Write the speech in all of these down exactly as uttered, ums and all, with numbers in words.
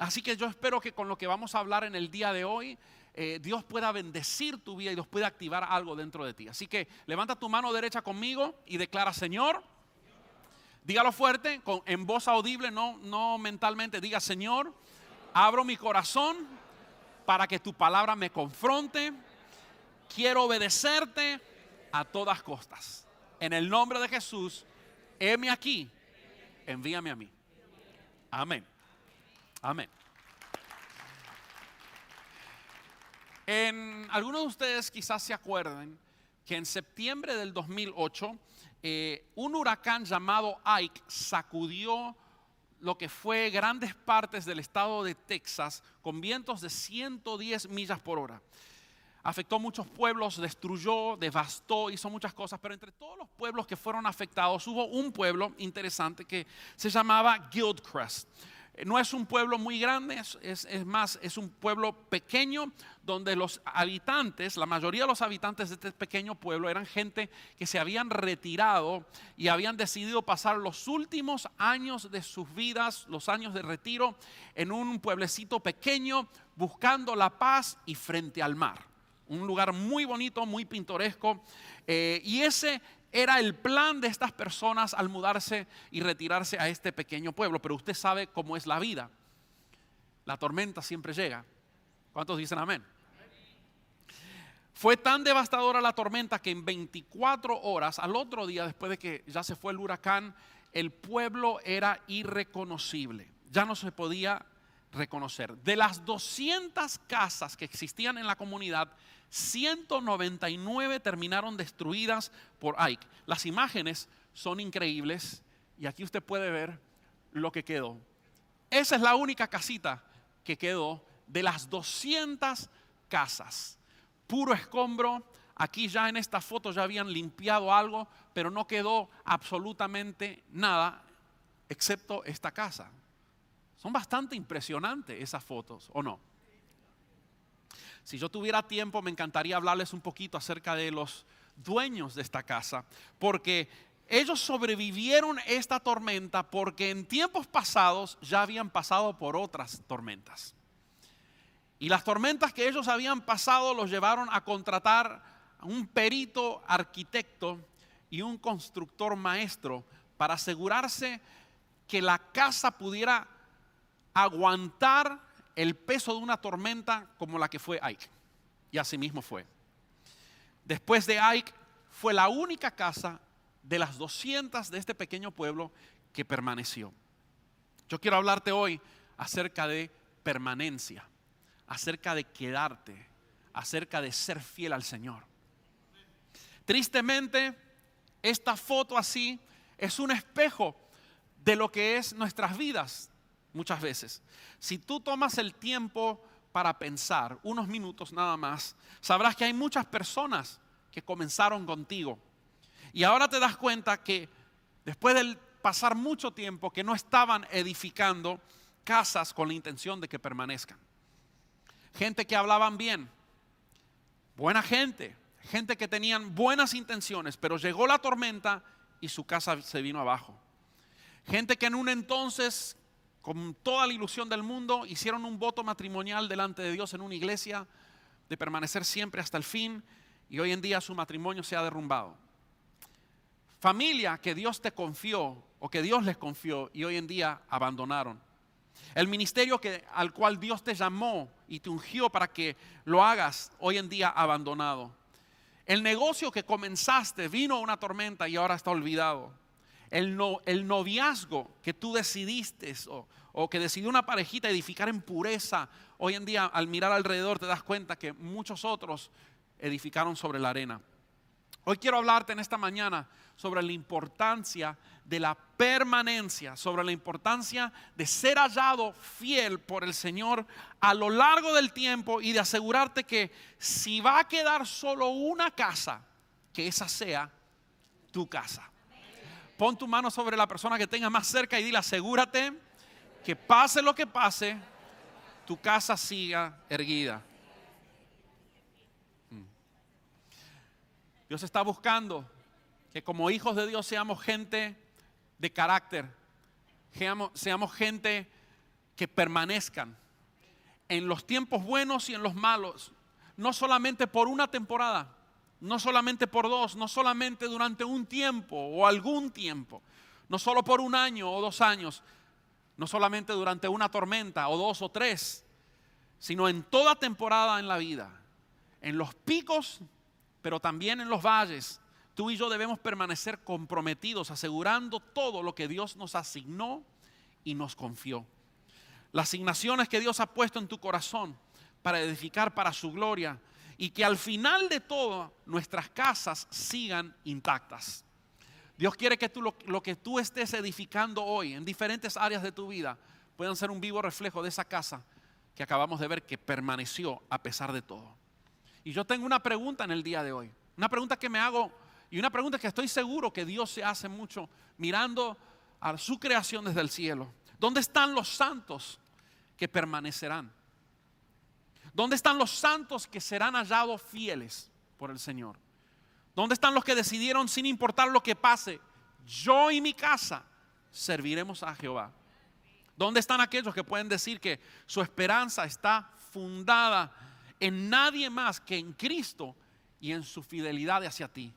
Así que yo espero que con lo que vamos a hablar en el día de hoy, eh, Dios pueda bendecir tu vida y Dios pueda activar algo dentro de ti. Así que levanta tu mano derecha conmigo y declara: Señor, dígalo fuerte, con, en voz audible, no, no mentalmente. Diga: Señor, abro mi corazón para que tu palabra me confronte. Quiero obedecerte a todas costas. En el nombre de Jesús, heme aquí, envíame a mí. Amén. Amén. En, algunos de ustedes quizás se acuerden que en septiembre del dos mil ocho eh, un huracán llamado Ike sacudió lo que fue grandes partes del estado de Texas con vientos de ciento diez millas por hora. Afectó muchos pueblos, destruyó, devastó, hizo muchas cosas, pero entre todos los pueblos que fueron afectados hubo un pueblo interesante que se llamaba Gilchrist. No es un pueblo muy grande, es, es, es más, es un pueblo pequeño donde los habitantes, la mayoría de los habitantes de este pequeño pueblo eran gente que se habían retirado y habían decidido pasar los últimos años de sus vidas, los años de retiro, en un pueblecito pequeño buscando la paz y frente al mar. Un lugar muy bonito, muy pintoresco, eh, y ese era el plan de estas personas al mudarse y retirarse a este pequeño pueblo. Pero usted sabe cómo es la vida. La tormenta siempre llega. ¿Cuántos dicen amén? Fue tan devastadora la tormenta que en veinticuatro horas, al otro día después de que ya se fue el huracán, el pueblo era irreconocible. Ya no se podía reconocer. De las doscientas casas que existían en la comunidad, ciento noventa y nueve terminaron destruidas por Ike. Las imágenes son increíbles y aquí usted puede ver lo que quedó. Esa es la única casita que quedó de las doscientas casas. Puro escombro. Aquí ya en esta foto ya habían limpiado algo, pero no quedó absolutamente nada excepto esta casa. Son bastante impresionantes esas fotos, ¿o no? Si yo tuviera tiempo, me encantaría hablarles un poquito acerca de los dueños de esta casa, porque ellos sobrevivieron esta tormenta porque en tiempos pasados ya habían pasado por otras tormentas. Y las tormentas que ellos habían pasado los llevaron a contratar a un perito arquitecto y un constructor maestro para asegurarse que la casa pudiera aguantar el peso de una tormenta como la que fue Ike. Y así mismo fue. Después de Ike, fue la única casa de las doscientas de este pequeño pueblo que permaneció. Yo quiero hablarte hoy acerca de permanencia, acerca de quedarte, acerca de ser fiel al Señor. Tristemente, esta foto así es un espejo de lo que es nuestras vidas. Muchas veces, si tú tomas el tiempo para pensar, unos minutos nada más, sabrás que hay muchas personas que comenzaron contigo y ahora te das cuenta que después de pasar mucho tiempo que no estaban edificando casas con la intención de que permanezcan. Gente que hablaban bien, buena gente, gente que tenían buenas intenciones, pero llegó la tormenta y su casa se vino abajo. Gente que en un entonces, con toda la ilusión del mundo, hicieron un voto matrimonial delante de Dios en una iglesia de permanecer siempre hasta el fin, y hoy en día su matrimonio se ha derrumbado. Familia que Dios te confió o que Dios les confió y hoy en día abandonaron. El ministerio que, al cual Dios te llamó y te ungió para que lo hagas, hoy en día abandonado. El negocio que comenzaste, vino una tormenta y ahora está olvidado. El, no, el noviazgo que tú decidiste o, o que decidió una parejita edificar en pureza, hoy en día al mirar alrededor te das cuenta que muchos otros edificaron sobre la arena. Hoy quiero hablarte en esta mañana sobre la importancia de la permanencia, sobre la importancia de ser hallado fiel por el Señor a lo largo del tiempo y de asegurarte que si va a quedar solo una casa, que esa sea tu casa. Pon tu mano sobre la persona que tengas más cerca y dile: asegúrate que pase lo que pase, tu casa siga erguida. Dios está buscando que como hijos de Dios seamos gente de carácter, seamos, seamos gente que permanezcan en los tiempos buenos y en los malos, no solamente por una temporada, no solamente por dos, no solamente durante un tiempo o algún tiempo, no solo por un año o dos años, no solamente durante una tormenta o dos o tres, sino en toda temporada en la vida, en los picos, pero también en los valles. Tú y yo debemos permanecer comprometidos, asegurando todo lo que Dios nos asignó y nos confió. Las asignaciones que Dios ha puesto en tu corazón para edificar para su gloria, y que al final de todo nuestras casas sigan intactas. Dios quiere que tú lo, lo que tú estés edificando hoy en diferentes áreas de tu vida puedan ser un vivo reflejo de esa casa que acabamos de ver que permaneció a pesar de todo. Y yo tengo una pregunta en el día de hoy, una pregunta que me hago y una pregunta que estoy seguro que Dios se hace mucho mirando a su creación desde el cielo. ¿Dónde están los santos que permanecerán? ¿Dónde están los santos que serán hallados fieles por el Señor? ¿Dónde están los que decidieron, sin importar lo que pase, yo y mi casa serviremos a Jehová? ¿Dónde están aquellos que pueden decir que su esperanza está fundada en nadie más que en Cristo y en su fidelidad hacia ti?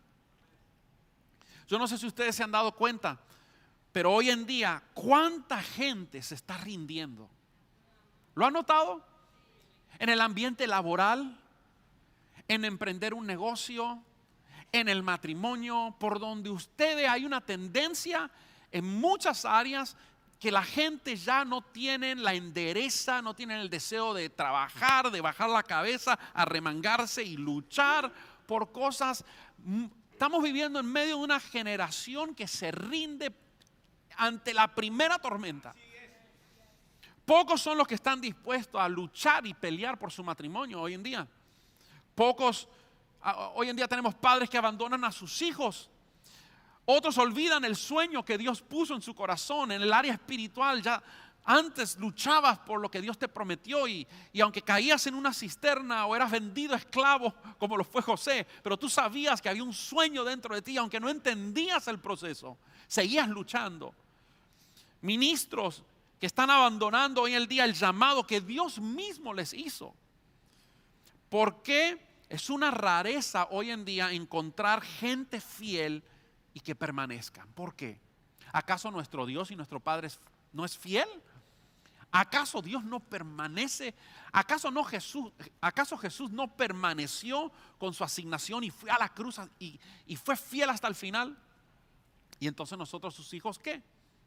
Yo no sé si ustedes se han dado cuenta, pero hoy en día, ¿cuánta gente se está rindiendo? ¿Lo han notado? En el ambiente laboral, en emprender un negocio, en el matrimonio, por donde ustedes hay una tendencia en muchas áreas que la gente ya no tiene la endereza, no tienen el deseo de trabajar, de bajar la cabeza, arremangarse y luchar por cosas. Estamos viviendo en medio de una generación que se rinde ante la primera tormenta. Pocos son los que están dispuestos a luchar y pelear por su matrimonio hoy en día. Pocos, hoy en día tenemos padres que abandonan a sus hijos. Otros olvidan el sueño que Dios puso en su corazón, en el área espiritual. Ya antes luchabas por lo que Dios te prometió y, y aunque caías en una cisterna o eras vendido esclavo como lo fue José, pero tú sabías que había un sueño dentro de ti, aunque no entendías el proceso, seguías luchando. Ministros que están abandonando hoy en el día el llamado que Dios mismo les hizo. ¿Por qué es una rareza hoy en día encontrar gente fiel y que permanezcan? ¿Por qué? ¿Acaso nuestro Dios y nuestro Padre no es fiel? ¿Acaso Dios no permanece? ¿Acaso no Jesús, acaso Jesús no permaneció con su asignación y fue a la cruz y, y fue fiel hasta el final? Y entonces nosotros, sus hijos, ¿qué?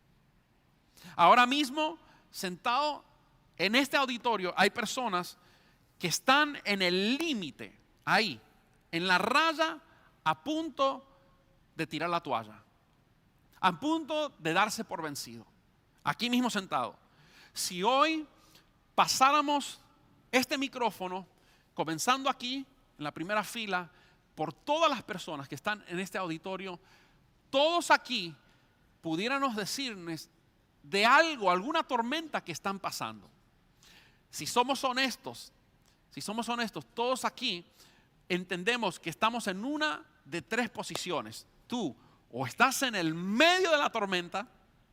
Ahora mismo, sentado en este auditorio, hay personas que están en el límite, ahí, en la raya, a punto de tirar la toalla, a punto de darse por vencido. Aquí mismo sentado. Si hoy pasáramos este micrófono, comenzando aquí, en la primera fila, por todas las personas que están en este auditorio, todos aquí pudiéramos decirles de algo, alguna tormenta que están pasando. Si somos honestos, si somos honestos, todos aquí entendemos que estamos en una de tres posiciones. Tú o estás en el medio de la tormenta,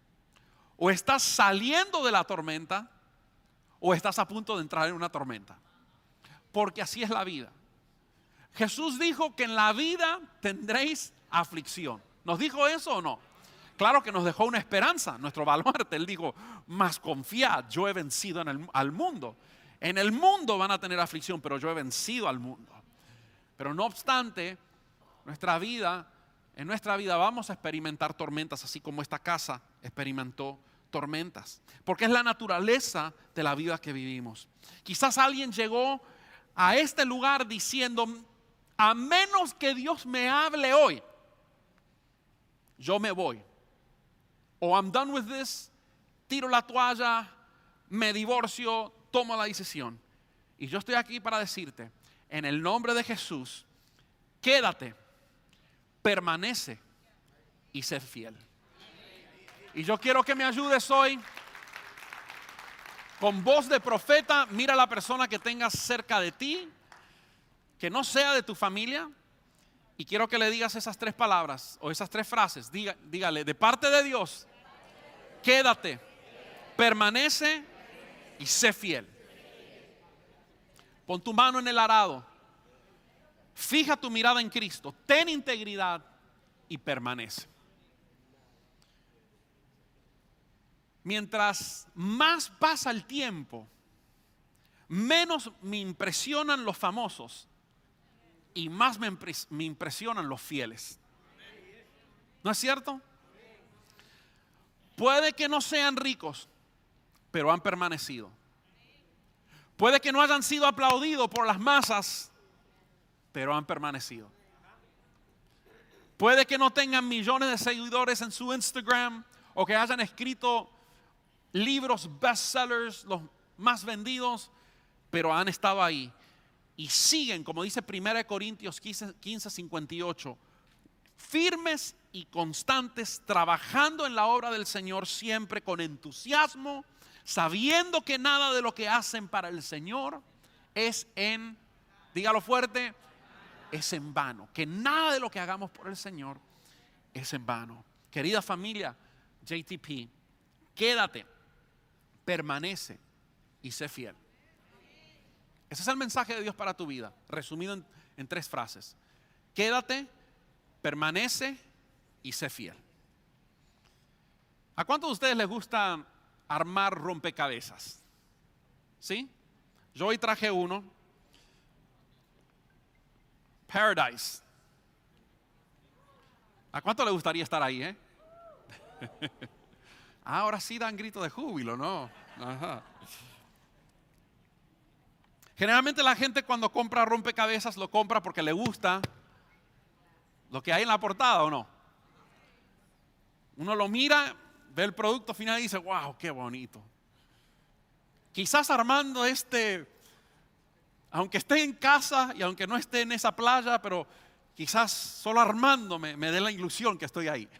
o estás saliendo de la tormenta, o estás a punto de entrar en una tormenta. Porque así es la vida. Jesús dijo que en la vida tendréis aflicción. ¿Nos dijo eso o no? Claro que nos dejó una esperanza, nuestro baluarte. Él dijo, mas confiad, yo he vencido en el, al mundo. En el mundo van a tener aflicción, pero yo he vencido al mundo. Pero no obstante, nuestra vida, en nuestra vida vamos a experimentar tormentas, así como esta casa experimentó tormentas. Porque es la naturaleza de la vida que vivimos. Quizás alguien llegó a este lugar diciendo, a menos que Dios me hable hoy, yo me voy. O I'm done with this, tiro la toalla, me divorcio, tomo la decisión. Y yo estoy aquí para decirte, en el nombre de Jesús, quédate, permanece y sé fiel. Y yo quiero que me ayudes hoy, con voz de profeta, mira a la persona que tengas cerca de ti, que no sea de tu familia, y quiero que le digas esas tres palabras o esas tres frases. Diga, dígale, de parte de Dios, quédate, permanece y sé fiel. Pon tu mano en el arado. Fija tu mirada en Cristo. Ten integridad y permanece. Mientras más pasa el tiempo, menos me impresionan los famosos y más me, impres- me impresionan los fieles. ¿No es cierto? Puede que no sean ricos, pero han permanecido. Puede que no hayan sido aplaudidos por las masas, pero han permanecido. Puede que no tengan millones de seguidores en su Instagram o que hayan escrito libros bestsellers, los más vendidos, pero han estado ahí y siguen, como dice primera Corintios quince, cincuenta y ocho, firmes y constantes, trabajando en la obra del Señor siempre con entusiasmo, sabiendo que nada de lo que hacen para el Señor es en, dígalo fuerte, es en vano. Que nada de lo que hagamos por el Señor es en vano. Querida familia J T P, quédate, permanece y sé fiel. Ese es el mensaje de Dios para tu vida, resumido en, en tres frases. Quédate, permanece y sé fiel. ¿A cuántos de ustedes les gusta armar rompecabezas? ¿Sí? Yo hoy traje uno. Paradise. ¿A cuánto le gustaría estar ahí, eh? Ahora sí dan grito de júbilo, ¿no? Ajá. Generalmente la gente cuando compra rompecabezas lo compra porque le gusta lo que hay en la portada, ¿o no? Uno lo mira, ve el producto final y dice, wow, qué bonito. Quizás armando este, aunque esté en casa y aunque no esté en esa playa, pero quizás solo armándome me dé la ilusión que estoy ahí.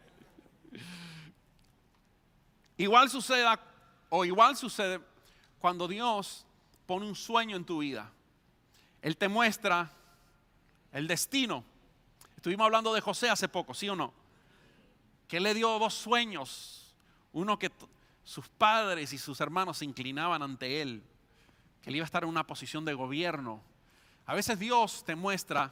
Igual suceda, o igual sucede cuando Dios pone un sueño en tu vida. Él te muestra el destino. Estuvimos hablando de José hace poco, ¿sí o no? Que él le dio dos sueños. Uno que t- sus padres y sus hermanos se inclinaban ante él. Que él iba a estar en una posición de gobierno. A veces Dios te muestra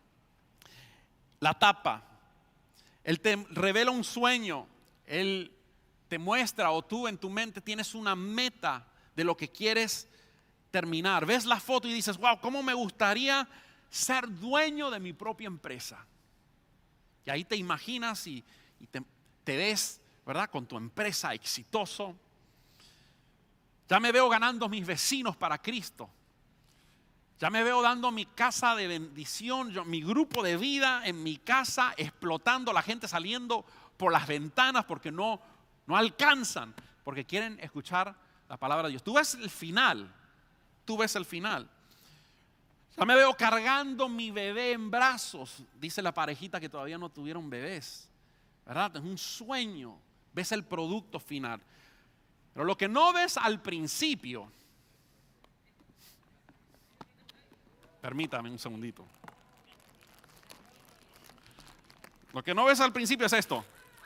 la tapa. Él te revela un sueño. Él te muestra, o tú en tu mente tienes una meta de lo que quieres terminar. Ves la foto y dices, wow, ¿cómo me gustaría ser dueño de mi propia empresa? Y ahí te imaginas y, y te, te ves, ¿verdad? Con tu empresa exitoso. Ya me veo ganando mis vecinos para Cristo. Ya me veo dando mi casa de bendición, yo, mi grupo de vida en mi casa, explotando, la gente saliendo por las ventanas porque no, no alcanzan, porque quieren escuchar la palabra de Dios. Tú ves el final. Tú ves el final. Ya me veo cargando mi bebé en brazos, dice la parejita que todavía no tuvieron bebés, ¿verdad? Es un sueño. Ves el producto final. Pero lo que no ves al principio, permítame un segundito. Lo que no ves al principio es esto.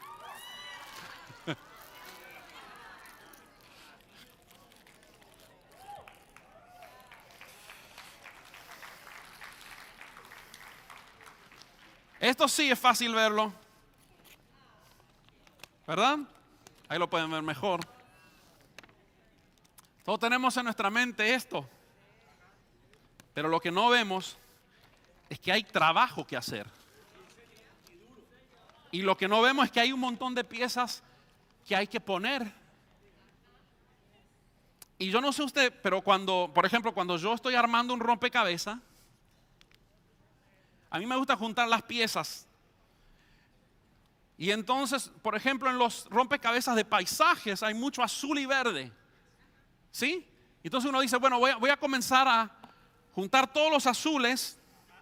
Esto sí es fácil verlo, ¿verdad? Ahí lo pueden ver mejor. Todos tenemos en nuestra mente esto, pero lo que no vemos es que hay trabajo que hacer. Y lo que no vemos es que hay un montón de piezas que hay que poner. Y yo no sé usted, pero cuando, por ejemplo, cuando yo estoy armando un rompecabezas, a mí me gusta juntar las piezas. Y entonces, por ejemplo, en los rompecabezas de paisajes hay mucho azul y verde. ¿Sí? Entonces uno dice, bueno, voy a, voy a comenzar a juntar todos los azules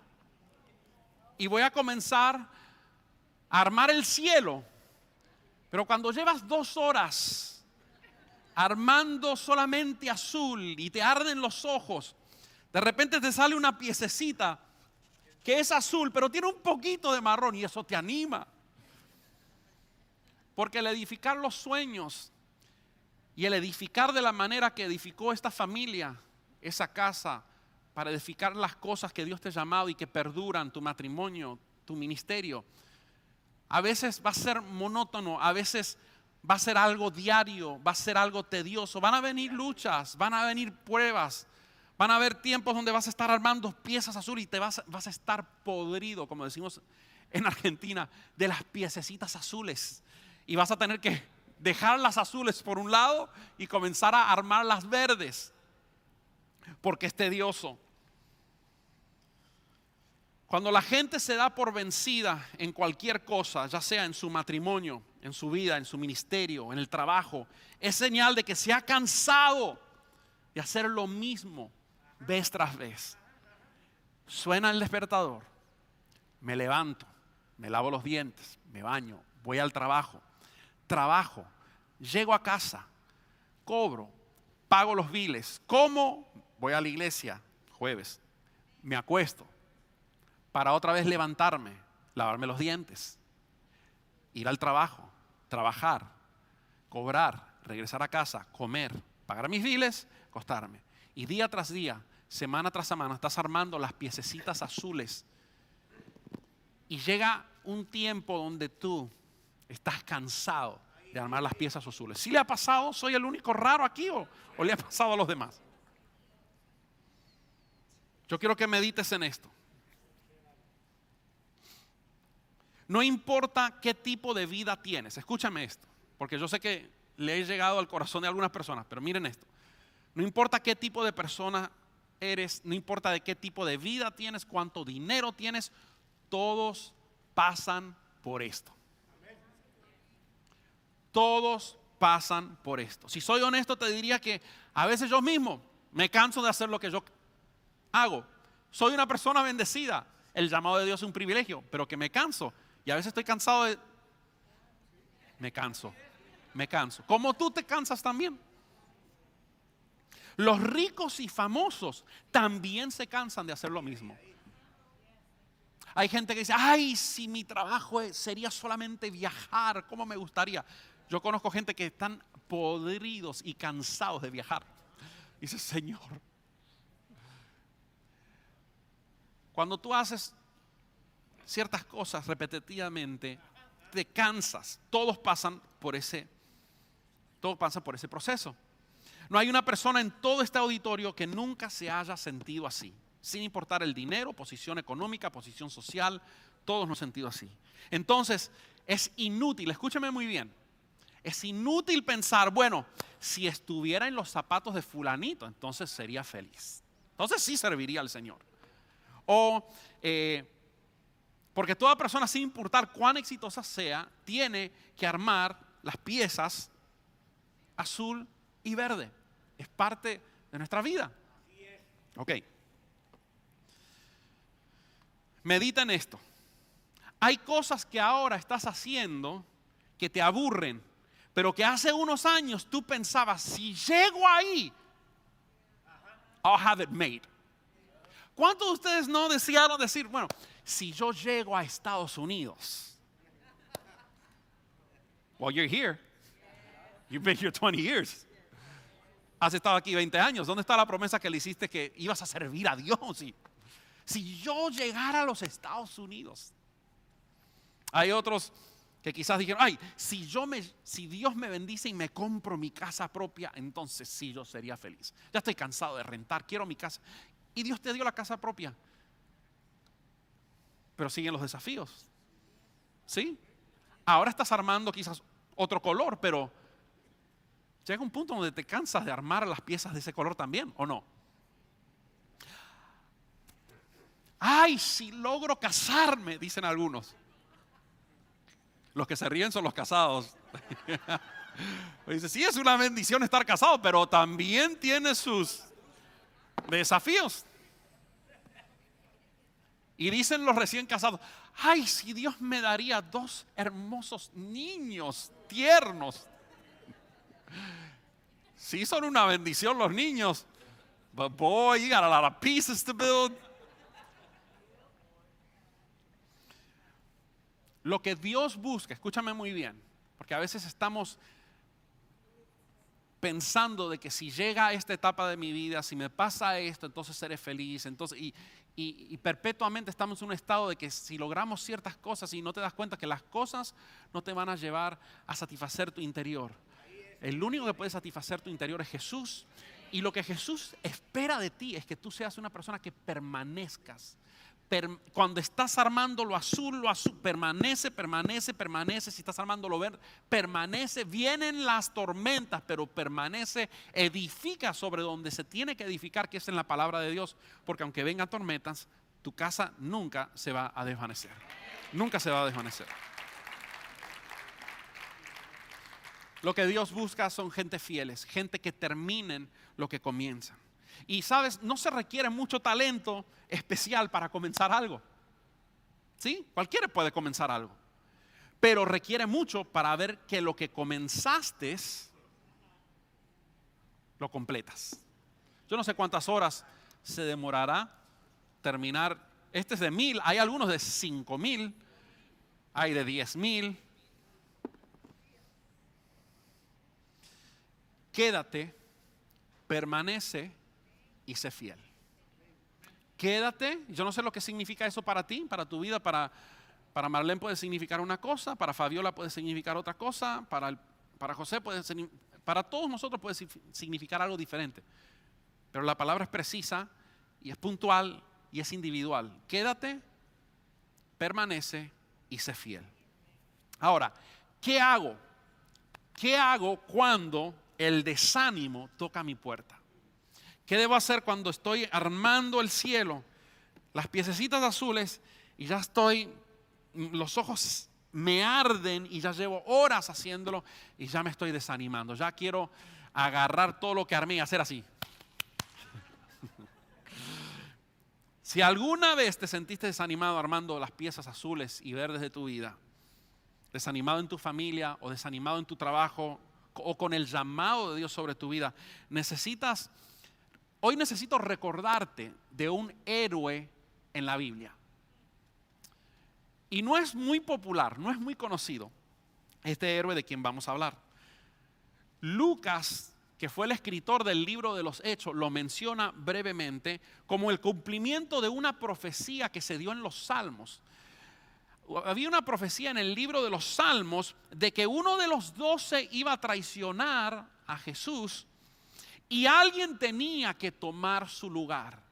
y voy a comenzar a armar el cielo. Pero cuando llevas dos horas armando solamente azul y te arden los ojos, de repente te sale una piececita que es azul, pero tiene un poquito de marrón y eso te anima. Porque el edificar los sueños Y el edificar de la manera que edificó esta familia, esa casa, para edificar las cosas que Dios te ha llamado y que perduran, tu matrimonio, tu ministerio, a veces va a ser monótono, a veces va a ser algo diario, va a ser algo tedioso. Van a venir luchas, van a venir pruebas, van a haber tiempos donde vas a estar armando piezas azules y te vas, vas a estar podrido, como decimos en Argentina, de las piececitas azules. Y vas a tener que dejar las azules por un lado y comenzar a armar las verdes, porque es tedioso. Cuando la gente se da por vencida en cualquier cosa, ya sea en su matrimonio, en su vida, en su ministerio, en el trabajo, es señal de que se ha cansado de hacer lo mismo vez tras vez. Suena el despertador, me levanto, me lavo los dientes, me baño, voy al trabajo, trabajo, llego a casa, cobro, pago los biles, como, voy a la iglesia, jueves, me acuesto, para otra vez levantarme, lavarme los dientes, ir al trabajo, trabajar, cobrar, regresar a casa, comer, pagar mis biles, acostarme. Y día tras día, semana tras semana, estás armando las piececitas azules. Y llega un tiempo donde tú estás cansado de armar las piezas azules. ¿Sí le ha pasado? ¿Soy el único raro aquí o, o le ha pasado a los demás? Yo quiero que medites en esto. No importa qué tipo de vida tienes, escúchame esto, porque yo sé que le he llegado al corazón de algunas personas, pero miren esto. No importa qué tipo de persona eres, no importa de qué tipo de vida tienes, cuánto dinero tienes, todos pasan por esto. Todos pasan por esto. Si soy honesto, te diría que a veces yo mismo me canso de hacer lo que yo hago. Soy una persona bendecida. El llamado de Dios es un privilegio, pero que me canso. Y a veces estoy cansado de... Me canso, me canso. Como tú te cansas también. Los ricos y famosos también se cansan de hacer lo mismo. Hay gente que dice, ay, si mi trabajo sería solamente viajar, ¿cómo me gustaría? Yo conozco gente que están podridos y cansados de viajar. Dice, Señor, cuando tú haces ciertas cosas repetitivamente, te cansas. Todos pasan por ese, todos pasan por ese proceso. No hay una persona en todo este auditorio que nunca se haya sentido así, sin importar el dinero, posición económica, posición social, todos nos hemos sentido así. Entonces, es inútil, escúchame muy bien, es inútil pensar, bueno, si estuviera en los zapatos de fulanito, entonces sería feliz. Entonces sí serviría al Señor. O, eh, porque toda persona, sin importar cuán exitosa sea, tiene que armar las piezas azul y verde. Es parte de nuestra vida. Ok. Medita en esto. Hay cosas que ahora estás haciendo que te aburren, pero que hace unos años tú pensabas, si llego ahí, I'll have it made. ¿Cuántos de ustedes no desearon decir, bueno, si yo llego a Estados Unidos? Well, you're here. You've been here twenty years. Has estado aquí veinte años. ¿Dónde está la promesa que le hiciste que ibas a servir a Dios? Y, si yo llegara a los Estados Unidos. Hay otros que quizás dijeron, ay, si, yo me, si Dios me bendice y me compro mi casa propia, entonces sí, yo sería feliz. Ya estoy cansado de rentar, quiero mi casa. Y Dios te dio la casa propia. Pero siguen los desafíos. ¿Sí? Ahora estás armando quizás otro color, pero llega un punto donde te cansas de armar las piezas de ese color también, ¿o no? Ay, si logro casarme, dicen algunos. Los que se ríen son los casados. Dice, sí, es una bendición estar casado, pero también tiene sus desafíos. Y dicen los recién casados, ay, si Dios me daría dos hermosos niños tiernos. Sí, son una bendición los niños. But boy, you got a lot of pieces to build. Lo que Dios busca, escúchame muy bien, porque a veces estamos pensando de que si llega a esta etapa de mi vida, si me pasa esto, entonces seré feliz. Entonces, y, y, y perpetuamente estamos en un estado de que si logramos ciertas cosas y no te das cuenta que las cosas no te van a llevar a satisfacer tu interior. El único que puede satisfacer tu interior es Jesús. Y lo que Jesús espera de ti es que tú seas una persona que permanezcas. Cuando estás armando lo azul, lo azul, permanece, permanece, permanece. Si estás armando lo verde, permanece. Vienen las tormentas, pero permanece. Edifica sobre donde se tiene que edificar, que es en la palabra de Dios. Porque aunque vengan tormentas, tu casa nunca se va a desvanecer. Nunca se va a desvanecer. Lo que Dios busca son gente fieles, gente que terminen lo que comienzan. Y sabes, no se requiere mucho talento especial para comenzar algo. ¿Sí? Cualquiera puede comenzar algo. Pero requiere mucho para ver que lo que comenzaste lo completas. Yo no sé cuántas horas se demorará terminar. Este es de mil, hay algunos de cinco mil, hay de diez mil. Quédate, permanece y sé fiel. Quédate. Yo no sé lo que significa eso para ti, para tu vida. Para, para Marlene puede significar una cosa, para Fabiola puede significar otra cosa, para, el, para José puede ser, para todos nosotros puede significar algo diferente. Pero la palabra es precisa y es puntual y es individual. Quédate, permanece y sé fiel. Ahora, ¿qué hago? ¿Qué hago cuando el desánimo toca mi puerta? ¿Qué debo hacer cuando estoy armando el cielo, las piececitas azules, y ya estoy, los ojos me arden y ya llevo horas haciéndolo y ya me estoy desanimando? Ya quiero agarrar todo lo que armé y hacer así. Si alguna vez te sentiste desanimado armando las piezas azules y verdes de tu vida, desanimado en tu familia o desanimado en tu trabajo, o con el llamado de Dios sobre tu vida, necesitas, hoy necesito recordarte de un héroe en la Biblia. Y no es muy popular, no es muy conocido este héroe de quien vamos a hablar. Lucas, que fue el escritor del libro de los Hechos, lo menciona brevemente como el cumplimiento de una profecía que se dio en los Salmos. Había una profecía en el libro de los Salmos de que uno de los doce iba a traicionar a Jesús y alguien tenía que tomar su lugar.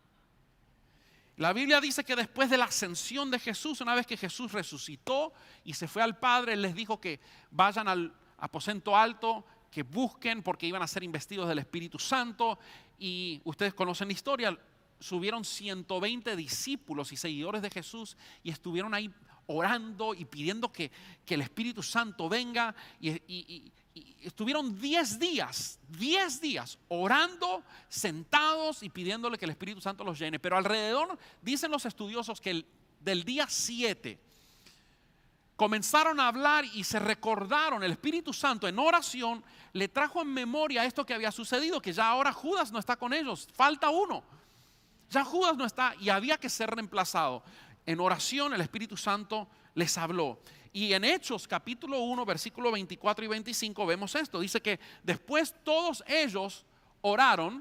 La Biblia dice que después de la ascensión de Jesús, una vez que Jesús resucitó y se fue al Padre, Él les dijo que vayan al aposento alto, que busquen porque iban a ser investidos del Espíritu Santo. Y ustedes conocen la historia, subieron ciento veinte discípulos y seguidores de Jesús y estuvieron ahí orando y pidiendo que, que el Espíritu Santo venga, y, y, y, y estuvieron diez días, diez días orando, sentados y pidiéndole que el Espíritu Santo los llene. Pero alrededor, dicen los estudiosos, que el, del día siete comenzaron a hablar y se recordaron. El Espíritu Santo en oración le trajo en memoria esto que había sucedido, que ya ahora Judas no está con ellos, falta uno. Ya Judas no está y había que ser reemplazado. En oración el Espíritu Santo les habló. Y en Hechos capítulo uno, versículo veinticuatro y veinticinco vemos esto. Dice que después todos ellos oraron: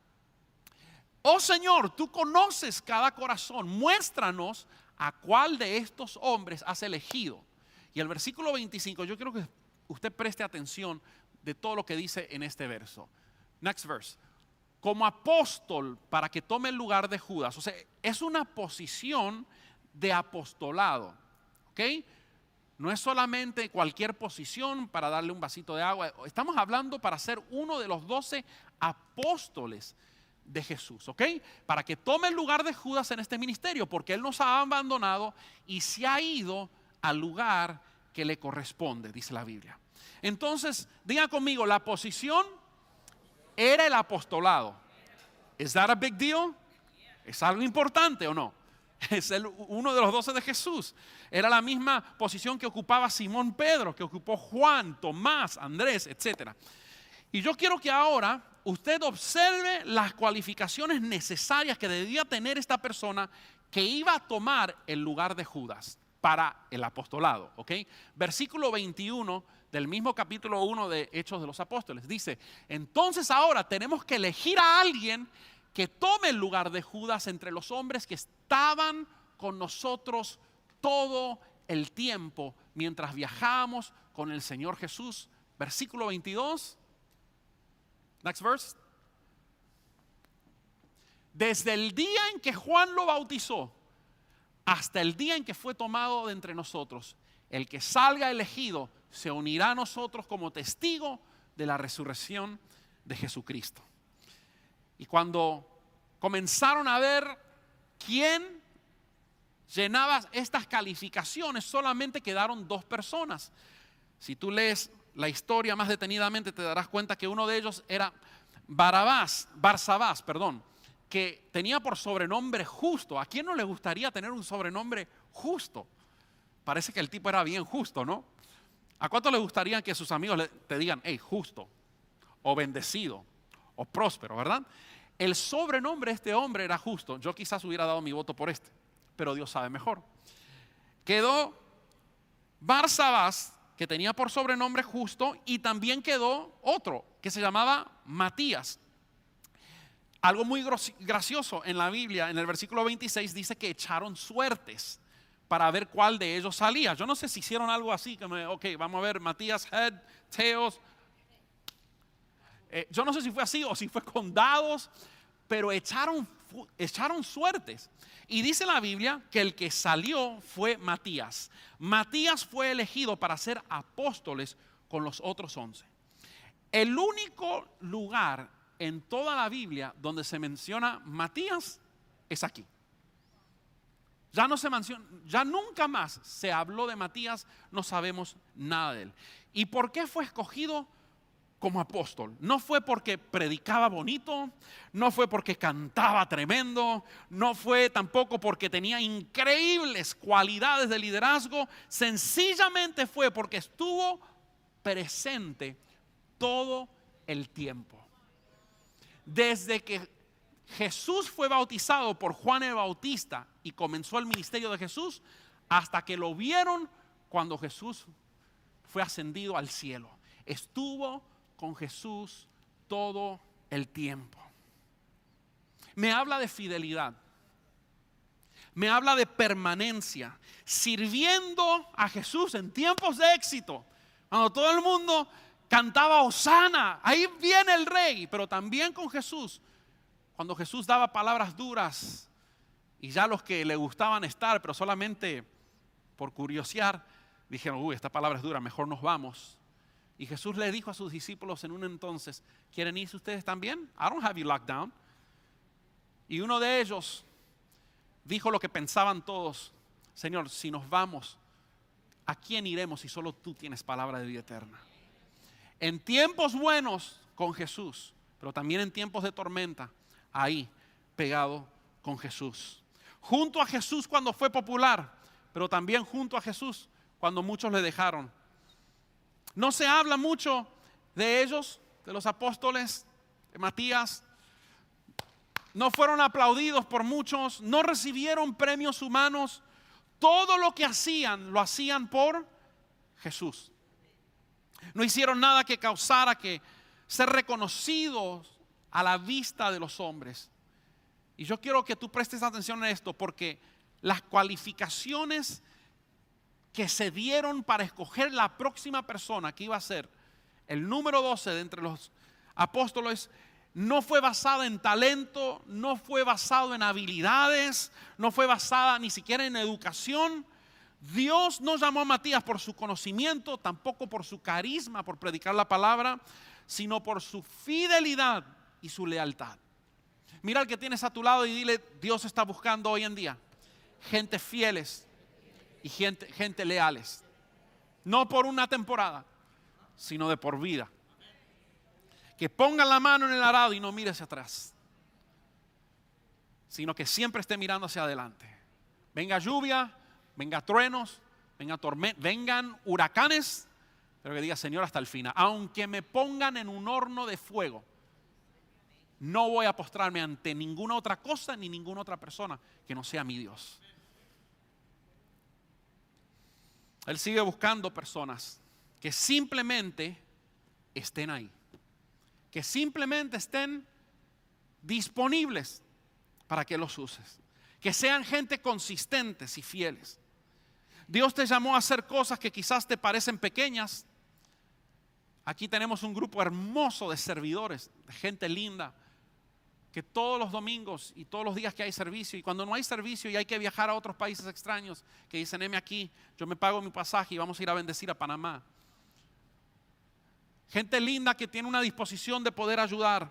oh Señor, tú conoces cada corazón, muéstranos a cuál de estos hombres has elegido. Y el versículo veinticinco, yo quiero que usted preste atención de todo lo que dice en este verso. Next verse. Como apóstol para que tome el lugar de Judas. O sea, es una posición de apostolado, ¿ok? No es solamente cualquier posición para darle un vasito de agua. Estamos hablando para ser uno de los doce apóstoles de Jesús, ¿ok? Para que tome el lugar de Judas en este ministerio, porque Él nos ha abandonado y se ha ido al lugar que le corresponde, dice la Biblia. Entonces, diga conmigo, la posición era el apostolado. ¿Es that a big deal? ¿Es algo importante o no? Es el, uno de los doce de Jesús. Era la misma posición que ocupaba Simón Pedro, que ocupó Juan, Tomás, Andrés, etcétera. Y yo quiero que ahora usted observe las cualificaciones necesarias que debía tener esta persona que iba a tomar el lugar de Judas para el apostolado, ¿ok? Versículo veintiuno del mismo capítulo uno de Hechos de los Apóstoles. Dice, entonces ahora tenemos que elegir a alguien que tome el lugar de Judas entre los hombres que estaban con nosotros todo el tiempo mientras viajábamos con el Señor Jesús. Versículo veintidós. Next verse. Desde el día en que Juan lo bautizó hasta el día en que fue tomado de entre nosotros, el que salga elegido se unirá a nosotros como testigo de la resurrección de Jesucristo. Y cuando comenzaron a ver quién llenaba estas calificaciones, solamente quedaron dos personas. Si tú lees la historia más detenidamente, te darás cuenta que uno de ellos era Barabás, Barsabás, perdón, que tenía por sobrenombre Justo. ¿A quién no le gustaría tener un sobrenombre Justo? Parece que el tipo era bien justo, ¿no? ¿A cuánto le gustaría que sus amigos le, te digan, hey, justo, o bendecido, o próspero, ¿verdad? El sobrenombre de este hombre era Justo. Yo quizás hubiera dado mi voto por este, pero Dios sabe mejor. Quedó Barsabás, que tenía por sobrenombre Justo, y también quedó otro, que se llamaba Matías. Algo muy gracioso en la Biblia, en el versículo veintiséis, dice que echaron suertes para ver cuál de ellos salía. Yo no sé si hicieron algo así, que me, ok, vamos a ver Matías, head, tails. Eh, yo no sé si fue así o si fue con dados, pero echaron, echaron suertes. Y dice la Biblia que el que salió fue Matías. Matías fue elegido para ser apóstoles con los otros once. El único lugar en toda la Biblia donde se menciona Matías es aquí. Ya no se menciona, ya nunca más se habló de Matías, no sabemos nada de él. ¿Y por qué fue escogido como apóstol? No fue porque predicaba bonito, no fue porque cantaba tremendo, no fue tampoco porque tenía increíbles cualidades de liderazgo, sencillamente fue porque estuvo presente todo el tiempo. Desde que Jesús fue bautizado por Juan el Bautista y comenzó el ministerio de Jesús, hasta que lo vieron cuando Jesús fue ascendido al cielo. Estuvo con Jesús todo el tiempo. Me habla de fidelidad. Me habla de permanencia, sirviendo a Jesús en tiempos de éxito. Cuando todo el mundo cantaba Hosana, ahí viene el rey, pero también con Jesús. Cuando Jesús daba palabras duras y ya los que le gustaban estar, pero solamente por curiosear, dijeron, uy, esta palabra es dura, mejor nos vamos. Y Jesús le dijo a sus discípulos en un entonces, ¿quieren irse ustedes también? I don't have you locked down. Y uno de ellos dijo lo que pensaban todos, Señor, si nos vamos, ¿a quién iremos si solo tú tienes palabra de vida eterna? En tiempos buenos con Jesús, pero también en tiempos de tormenta, ahí pegado con Jesús. Junto a Jesús cuando fue popular, pero también junto a Jesús cuando muchos le dejaron. No se habla mucho de ellos, de los apóstoles, de Matías. No fueron aplaudidos por muchos, no recibieron premios humanos. Todo lo que hacían, lo hacían por Jesús. No hicieron nada que causara que ser reconocidos a la vista de los hombres. Y yo quiero que tú prestes atención a esto, porque las cualificaciones que se dieron para escoger la próxima persona que iba a ser el número doce de entre los apóstoles no fue basada en talento, no fue basado en habilidades, no fue basada ni siquiera en educación. Dios no llamó a Matías por su conocimiento, tampoco por su carisma, por predicar la palabra, sino por su fidelidad y su lealtad. Mira al que tienes a tu lado y dile, Dios está buscando hoy en día gente fieles y gente, gente leales. No por una temporada, sino de por vida. Que pongan la mano en el arado y no mire hacia atrás, sino que siempre esté mirando hacia adelante. Venga lluvia, venga truenos, venga tormenta, vengan huracanes, pero que diga, Señor, hasta el final. Aunque me pongan en un horno de fuego, no voy a postrarme ante ninguna otra cosa ni ninguna otra persona que no sea mi Dios. Él sigue buscando personas que simplemente estén ahí, que simplemente estén disponibles para que los uses, que sean gente consistentes y fieles. Dios te llamó a hacer cosas que quizás te parecen pequeñas. Aquí tenemos un grupo hermoso de servidores, de gente linda, que todos los domingos y todos los días que hay servicio, y cuando no hay servicio y hay que viajar a otros países extraños, que dicen, heme aquí, yo me pago mi pasaje y vamos a ir a bendecir a Panamá. Gente linda que tiene una disposición de poder ayudar.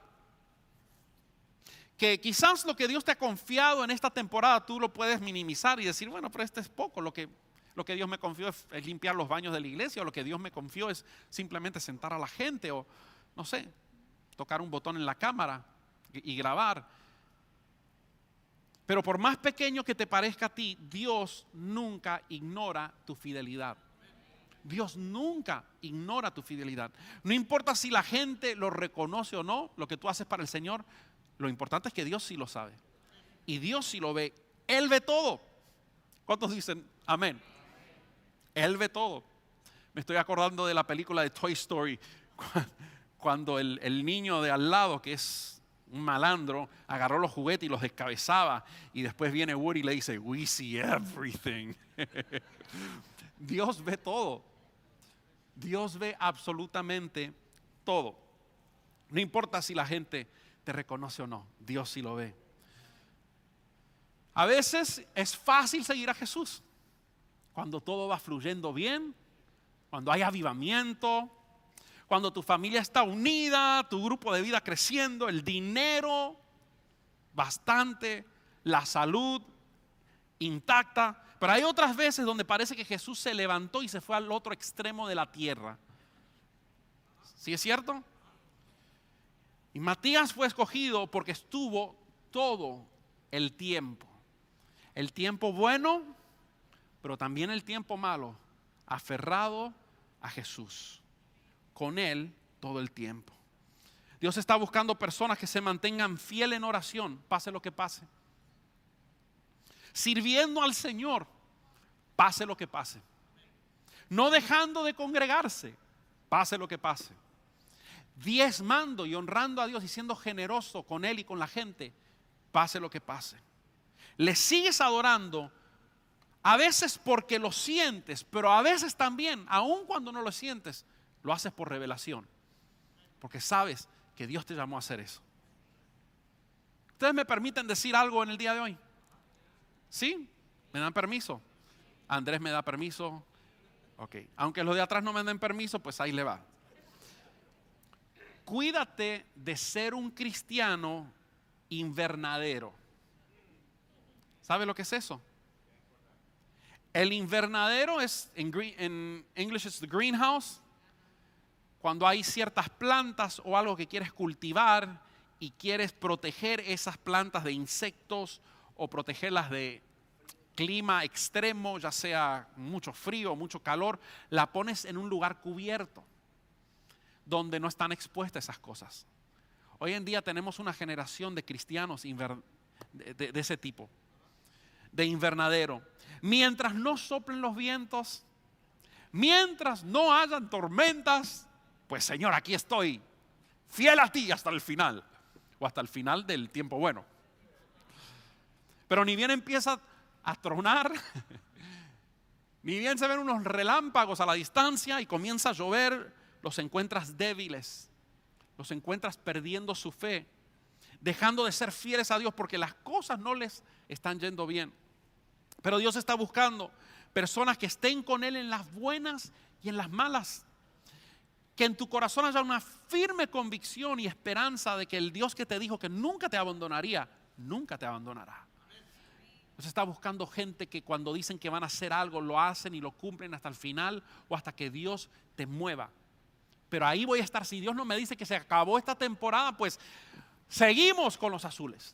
Que quizás lo que Dios te ha confiado en esta temporada tú lo puedes minimizar y decir, bueno, pero este es poco, lo que, lo que Dios me confió es, es limpiar los baños de la iglesia, o lo que Dios me confió es simplemente sentar a la gente, o no sé, tocar un botón en la cámara y grabar. Pero por más pequeño que te parezca a ti, Dios nunca ignora tu fidelidad. Dios nunca ignora tu fidelidad. No importa si la gente lo reconoce o no, lo que tú haces para el Señor, lo importante es que Dios sí lo sabe. Y Dios sí lo ve. Él ve todo. ¿Cuántos dicen amén? Él ve todo. Me estoy acordando de la película de Toy Story, cuando el, el niño de al lado, que es un malandro, agarró los juguetes y los descabezaba, y después viene Woody y le dice, we see everything. Dios ve todo. Dios ve absolutamente todo. No importa si la gente te reconoce o no, Dios sí lo ve. A veces es fácil seguir a Jesús cuando todo va fluyendo bien, cuando hay avivamiento, cuando tu familia está unida, tu grupo de vida creciendo, el dinero bastante, la salud intacta. Pero hay otras veces donde parece que Jesús se levantó y se fue al otro extremo de la tierra. ¿Sí es cierto? Y Matías fue escogido porque estuvo todo el tiempo. El tiempo bueno, pero también el tiempo malo, aferrado a Jesús. Con Él todo el tiempo. Dios está buscando personas que se mantengan fieles en oración, pase lo que pase. Sirviendo al Señor, pase lo que pase. No dejando de congregarse, pase lo que pase. Diezmando y honrando a Dios y siendo generoso con Él y con la gente, pase lo que pase. Le sigues adorando, a veces porque lo sientes, pero a veces también, aun cuando no lo sientes, lo haces por revelación, porque sabes que Dios te llamó a hacer eso. ¿Ustedes me permiten decir algo en el día de hoy? ¿Sí? ¿Me dan permiso? Andrés me da permiso. Ok. Aunque los de atrás no me den permiso, pues ahí le va. Cuídate de ser un cristiano invernadero. ¿Sabe lo que es eso? El invernadero es, en, green, en English it's the greenhouse. Cuando hay ciertas plantas o algo que quieres cultivar y quieres proteger esas plantas de insectos o protegerlas de clima extremo, ya sea mucho frío o mucho calor, la pones en un lugar cubierto donde no están expuestas esas cosas. Hoy en día tenemos una generación de cristianos inver- de, de, de ese tipo, de invernadero. Mientras no soplen los vientos, mientras no hayan tormentas, pues Señor, aquí estoy, fiel a ti hasta el final, o hasta el final del tiempo bueno. Pero ni bien empieza a tronar, ni bien se ven unos relámpagos a la distancia y comienza a llover, los encuentras débiles, los encuentras perdiendo su fe, dejando de ser fieles a Dios porque las cosas no les están yendo bien. Pero Dios está buscando personas que estén con Él en las buenas y en las malas. Que en tu corazón haya una firme convicción y esperanza de que el Dios que te dijo que nunca te abandonaría, nunca te abandonará. Dios está buscando gente que cuando dicen que van a hacer algo, lo hacen y lo cumplen hasta el final o hasta que Dios te mueva. Pero ahí voy a estar. Si Dios no me dice que se acabó esta temporada, pues seguimos con los azules.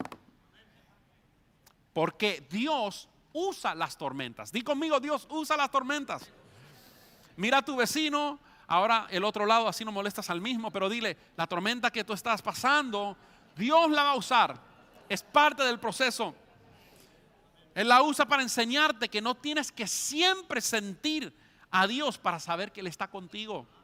Porque Dios usa las tormentas. Di conmigo, Dios usa las tormentas. Mira a tu vecino. Ahora el otro lado, así no molestas al mismo, pero dile, la tormenta que tú estás pasando, Dios la va a usar. Es parte del proceso. Él la usa para enseñarte que no tienes que siempre sentir a Dios para saber que Él está contigo.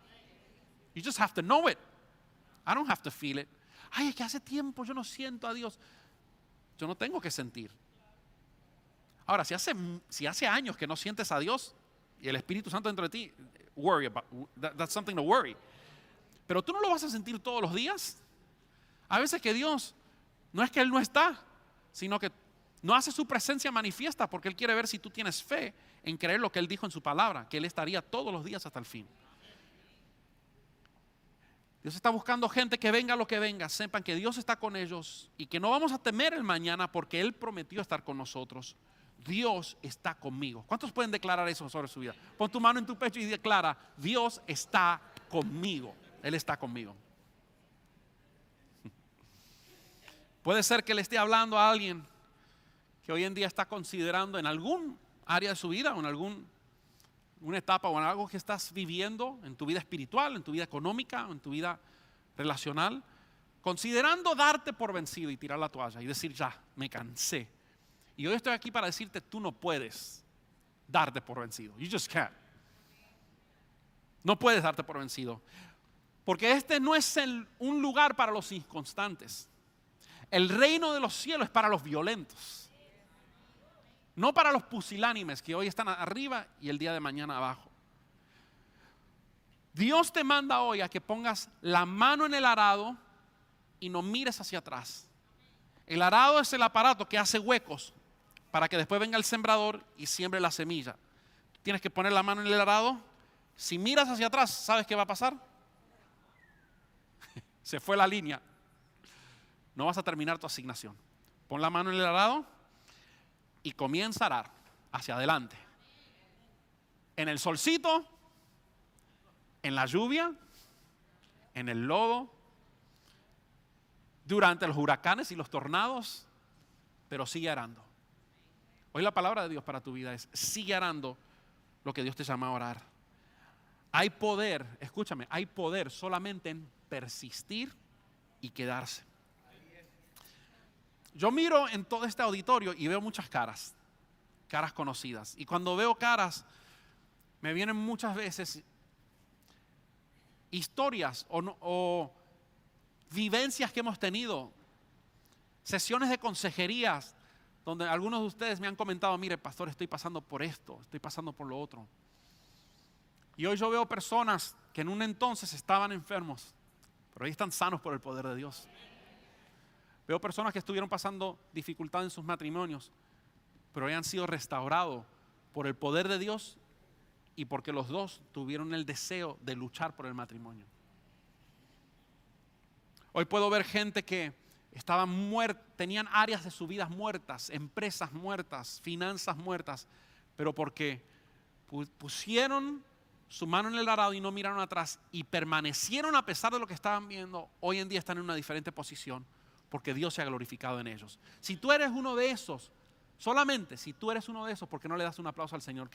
You just have to know it. I don't have to feel it. Ay, es que hace tiempo yo no siento a Dios. Yo no tengo que sentir. Ahora, si hace, si hace años que no sientes a Dios y el Espíritu Santo dentro de ti, worry about that, that's something to worry. Pero tú no lo vas a sentir todos los días. A veces que Dios no es que Él no está, sino que no hace su presencia manifiesta porque Él quiere ver si tú tienes fe en creer lo que Él dijo en su palabra, que Él estaría todos los días hasta el fin. Dios está buscando gente que venga lo que venga, sepan que Dios está con ellos y que no vamos a temer el mañana porque Él prometió estar con nosotros. Dios está conmigo. ¿Cuántos pueden declarar eso sobre su vida? Pon tu mano en tu pecho y declara: Dios está conmigo. Él está conmigo. Puede ser que le esté hablando a alguien que hoy en día está considerando en algún área de su vida o en algún una etapa o en algo que estás viviendo en tu vida espiritual, en tu vida económica, en tu vida relacional, considerando darte por vencido y tirar la toalla y decir: ya, me cansé. Y hoy estoy aquí para decirte: tú no puedes darte por vencido. You just can't. No puedes darte por vencido. Porque este no es el, un lugar para los inconstantes. El reino de los cielos es para los violentos. No para los pusilánimes que hoy están arriba y el día de mañana abajo. Dios te manda hoy a que pongas la mano en el arado y no mires hacia atrás. El arado es el aparato que hace huecos para que después venga el sembrador y siembre la semilla. Tienes que poner la mano en el arado. Si miras hacia atrás, ¿sabes qué va a pasar? Se fue la línea. No vas a terminar tu asignación. Pon la mano en el arado y comienza a arar hacia adelante. En el solcito, en la lluvia, en el lodo, durante los huracanes y los tornados, pero sigue arando. Hoy la palabra de Dios para tu vida es: sigue arando lo que Dios te llama a orar. Hay poder, escúchame, hay poder solamente en persistir y quedarse. Yo miro en todo este auditorio y veo muchas caras, caras conocidas. Y cuando veo caras, me vienen muchas veces historias o, no, o vivencias que hemos tenido, sesiones de consejerías, donde algunos de ustedes me han comentado: mire, pastor, estoy pasando por esto, estoy pasando por lo otro. Y hoy yo veo personas que en un entonces estaban enfermos, pero hoy están sanos por el poder de Dios. Veo personas que estuvieron pasando dificultad en sus matrimonios, pero hoy han sido restaurados por el poder de Dios y porque los dos tuvieron el deseo de luchar por el matrimonio. Hoy puedo ver gente que estaban muertos, tenían áreas de sus vidas muertas, empresas muertas, finanzas muertas, pero porque pusieron su mano en el arado y no miraron atrás y permanecieron a pesar de lo que estaban viendo, hoy en día están en una diferente posición porque Dios se ha glorificado en ellos. Si tú eres uno de esos, solamente si tú eres uno de esos, ¿por qué no le das un aplauso al Señor?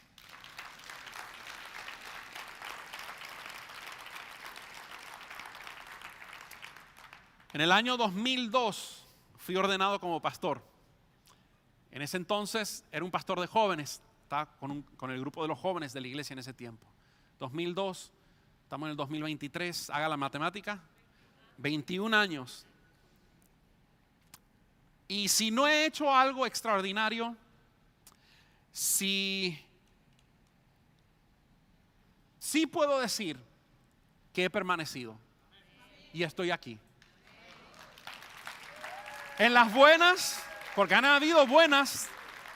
En el año dos mil dos fui ordenado como pastor. En ese entonces era un pastor de jóvenes, estaba con, un, con el grupo de los jóvenes de la iglesia en ese tiempo. dos mil dos, estamos en el dos mil veintitrés, haga la matemática, veintiún años. Y si no he hecho algo extraordinario, si sí puedo decir que he permanecido y estoy aquí. En las buenas, porque han habido buenas,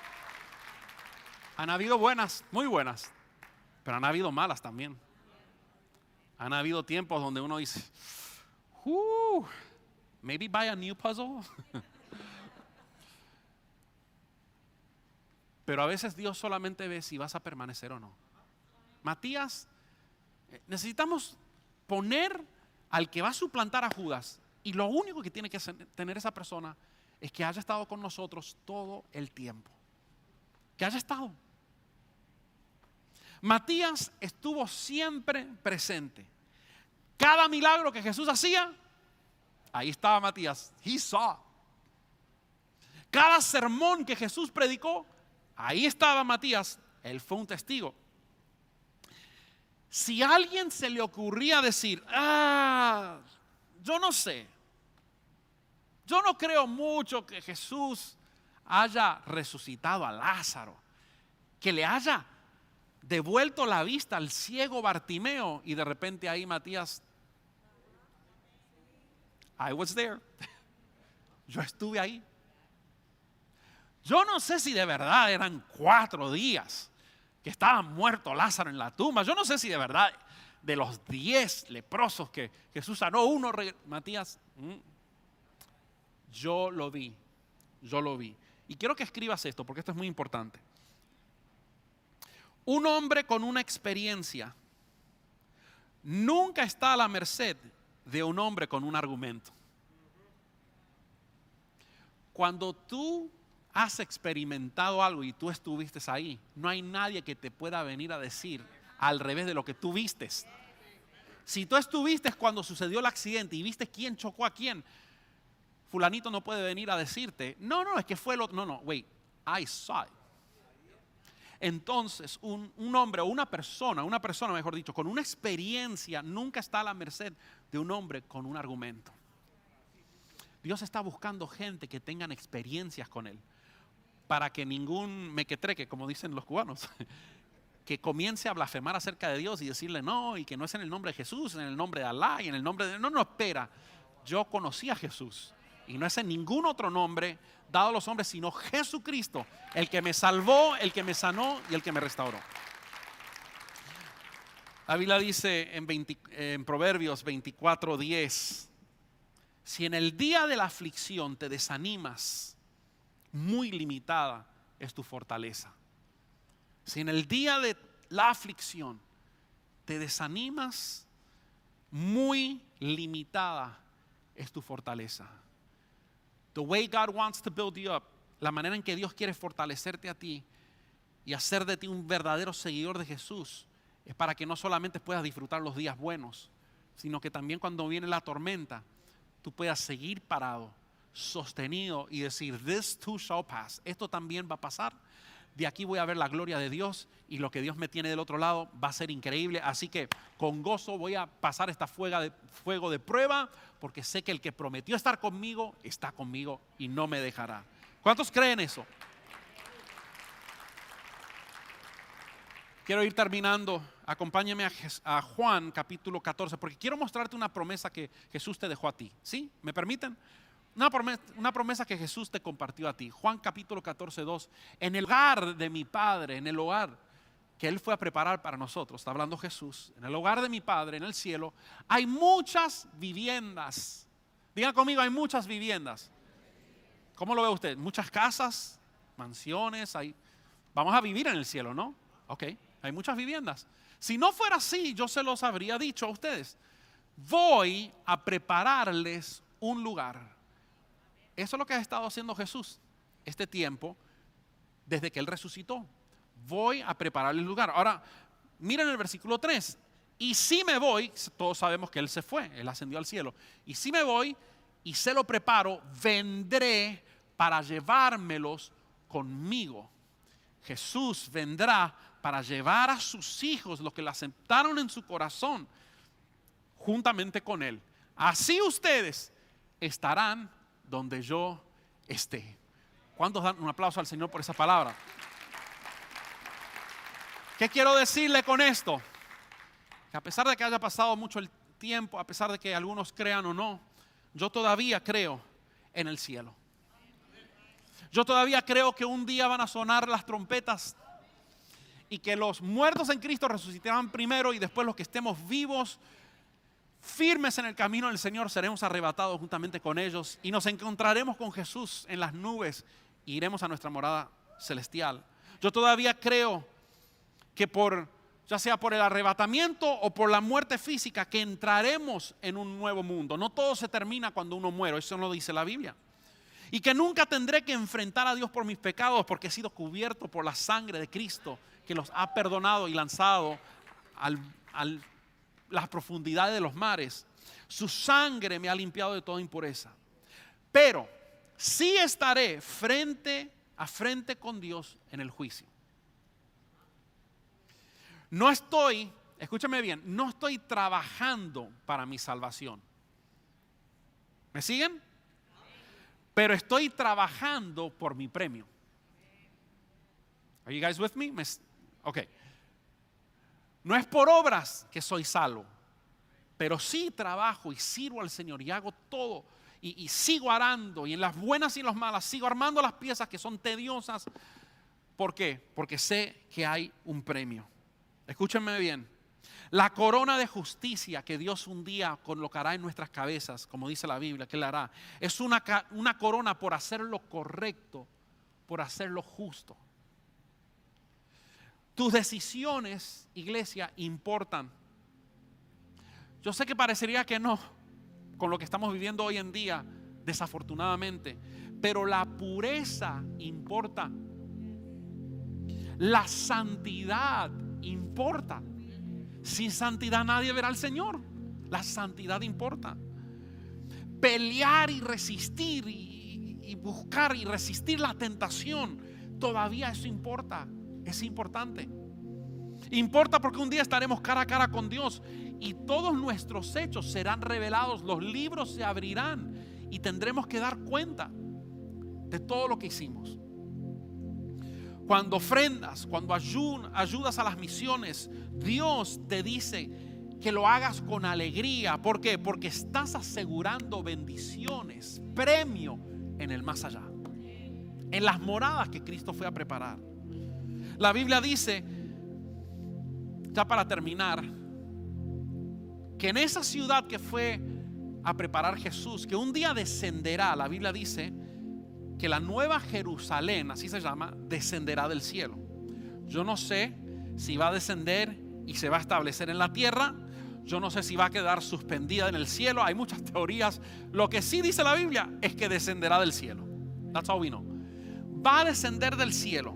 han habido buenas, muy buenas, pero han habido malas también. Han habido tiempos donde uno dice, uh, maybe buy a new puzzle. Pero a veces Dios solamente ve si vas a permanecer o no. Matías, necesitamos poner al que va a suplantar a Judas, y lo único que tiene que tener esa persona es que haya estado con nosotros todo el tiempo. Que haya estado. Matías estuvo siempre presente. Cada milagro que Jesús hacía, ahí estaba Matías. He saw. Cada sermón que Jesús predicó, ahí estaba Matías. Él fue un testigo. Si a alguien se le ocurría decir, ah, yo no sé, yo no creo mucho que Jesús haya resucitado a Lázaro, que le haya devuelto la vista al ciego Bartimeo, y de repente ahí Matías, I was there, yo estuve ahí. Yo no sé si de verdad eran cuatro días que estaba muerto Lázaro en la tumba. Yo no sé si de verdad de los diez leprosos que Jesús sanó, uno, Matías, yo lo vi, yo lo vi. Y quiero que escribas esto porque esto es muy importante. Un hombre con una experiencia nunca está a la merced de un hombre con un argumento. Cuando tú has experimentado algo y tú estuviste ahí, no hay nadie que te pueda venir a decir al revés de lo que tú vistes. Si tú estuviste cuando sucedió el accidente y viste quién chocó a quién, fulanito no puede venir a decirte, no, no, es que fue el otro. No, no, wait, I saw it. Entonces, un, un hombre o una persona, una persona mejor dicho, con una experiencia nunca está a la merced de un hombre con un argumento. Dios está buscando gente que tengan experiencias con Él, para que ningún mequetreque, como dicen los cubanos, que comience a blasfemar acerca de Dios y decirle no, y que no es en el nombre de Jesús, en el nombre de Alá y en el nombre de... No, no, espera, yo conocí a Jesús y no es en ningún otro nombre dado a los hombres, sino Jesucristo, el que me salvó, el que me sanó y el que me restauró. La Biblia dice en, veinte, en Proverbios veinticuatro diez, si en el día de la aflicción te desanimas, muy limitada es tu fortaleza. Si en el día de la aflicción te desanimas, muy limitada es tu fortaleza. The way God wants to build you up, la manera en que Dios quiere fortalecerte a ti y hacer de ti un verdadero seguidor de Jesús, es para que no solamente puedas disfrutar los días buenos, sino que también cuando viene la tormenta, tú puedas seguir parado, sostenido y decir, this too shall pass. Esto también va a pasar. De aquí voy a ver la gloria de Dios y lo que Dios me tiene del otro lado va a ser increíble. Así que con gozo voy a pasar esta fuego de, fuego de prueba, porque sé que el que prometió estar conmigo está conmigo y no me dejará. ¿Cuántos creen eso? Quiero ir terminando. Acompáñame a, a Juan capítulo catorce, porque quiero mostrarte una promesa que Jesús te dejó a ti. ¿Sí? ¿Me permiten? Una promesa, una promesa que Jesús te compartió a ti. Juan capítulo catorce, dos. En el hogar de mi Padre, en el hogar que Él fue a preparar para nosotros, está hablando Jesús, en el hogar de mi Padre, en el cielo, hay muchas viviendas. Digan conmigo, hay muchas viviendas. ¿Cómo lo ve usted? Muchas casas, mansiones, hay... Vamos a vivir en el cielo, ¿no? Ok, hay muchas viviendas. Si no fuera así, yo se los habría dicho a ustedes. Voy a prepararles un lugar. Eso es lo que ha estado haciendo Jesús este tiempo desde que Él resucitó. Voy a prepararle el lugar. Ahora, miren el versículo tres. Y si me voy, todos sabemos que Él se fue, Él ascendió al cielo. Y si me voy y se lo preparo, vendré para llevármelos conmigo. Jesús vendrá para llevar a sus hijos, los que lo aceptaron en su corazón, juntamente con Él. Así ustedes estarán donde yo esté. ¿Cuántos dan un aplauso al Señor por esa palabra? ¿Qué quiero decirle con esto? Que a pesar de que haya pasado mucho el tiempo, a pesar de que algunos crean o no, yo todavía creo en el cielo. Yo todavía creo que un día van a sonar las trompetas y que los muertos en Cristo resucitarán primero y después los que estemos vivos, firmes en el camino del Señor, seremos arrebatados juntamente con ellos y nos encontraremos con Jesús en las nubes e iremos a nuestra morada celestial. Yo todavía creo que por, ya sea por el arrebatamiento o por la muerte física, que entraremos en un nuevo mundo. No todo se termina cuando uno muere, eso no lo dice la Biblia. Y que nunca tendré que enfrentar a Dios por mis pecados, porque he sido cubierto por la sangre de Cristo, que los ha perdonado y lanzado al, al las profundidades de los mares. Su sangre me ha limpiado de toda impureza. Pero sí estaré frente a frente con Dios en el juicio. No estoy escúchame bien, no estoy trabajando para mi salvación. ¿Me siguen? Pero estoy trabajando por mi premio. Are you guys with me? Ok. No es por obras que soy salvo, pero sí trabajo y sirvo al Señor y hago todo y, y sigo arando, y en las buenas y en las malas sigo armando las piezas que son tediosas. ¿Por qué? Porque sé que hay un premio. Escúchenme bien. La corona de justicia que Dios un día colocará en nuestras cabezas, como dice la Biblia que Él hará, es una, una corona por hacer lo correcto, por hacer lo justo. Tus decisiones, iglesia, importan. Yo sé que parecería que no, con lo que estamos viviendo hoy en día, desafortunadamente, pero la pureza importa. La santidad importa. Sin santidad nadie verá al Señor. La santidad importa. Pelear y resistir y, y buscar y resistir la tentación, todavía eso importa. Es importante. Importa porque un día estaremos cara a cara con Dios y todos nuestros hechos serán revelados. Los libros se abrirán y tendremos que dar cuenta de todo lo que hicimos. Cuando ofrendas, cuando ayudas a las misiones, Dios te dice que lo hagas con alegría. ¿Por qué? Porque estás asegurando bendiciones, premio en el más allá, en las moradas que Cristo fue a preparar. La Biblia dice, ya para terminar, que en esa ciudad que fue a preparar Jesús, que un día descenderá, la Biblia dice que la nueva Jerusalén, así se llama, descenderá del cielo. Yo no sé si va a descender y se va a establecer en la tierra. Yo no sé si va a quedar suspendida en el cielo. Hay muchas teorías. Lo que sí dice la Biblia es que descenderá del cielo. That's all we know. Va a descender del cielo.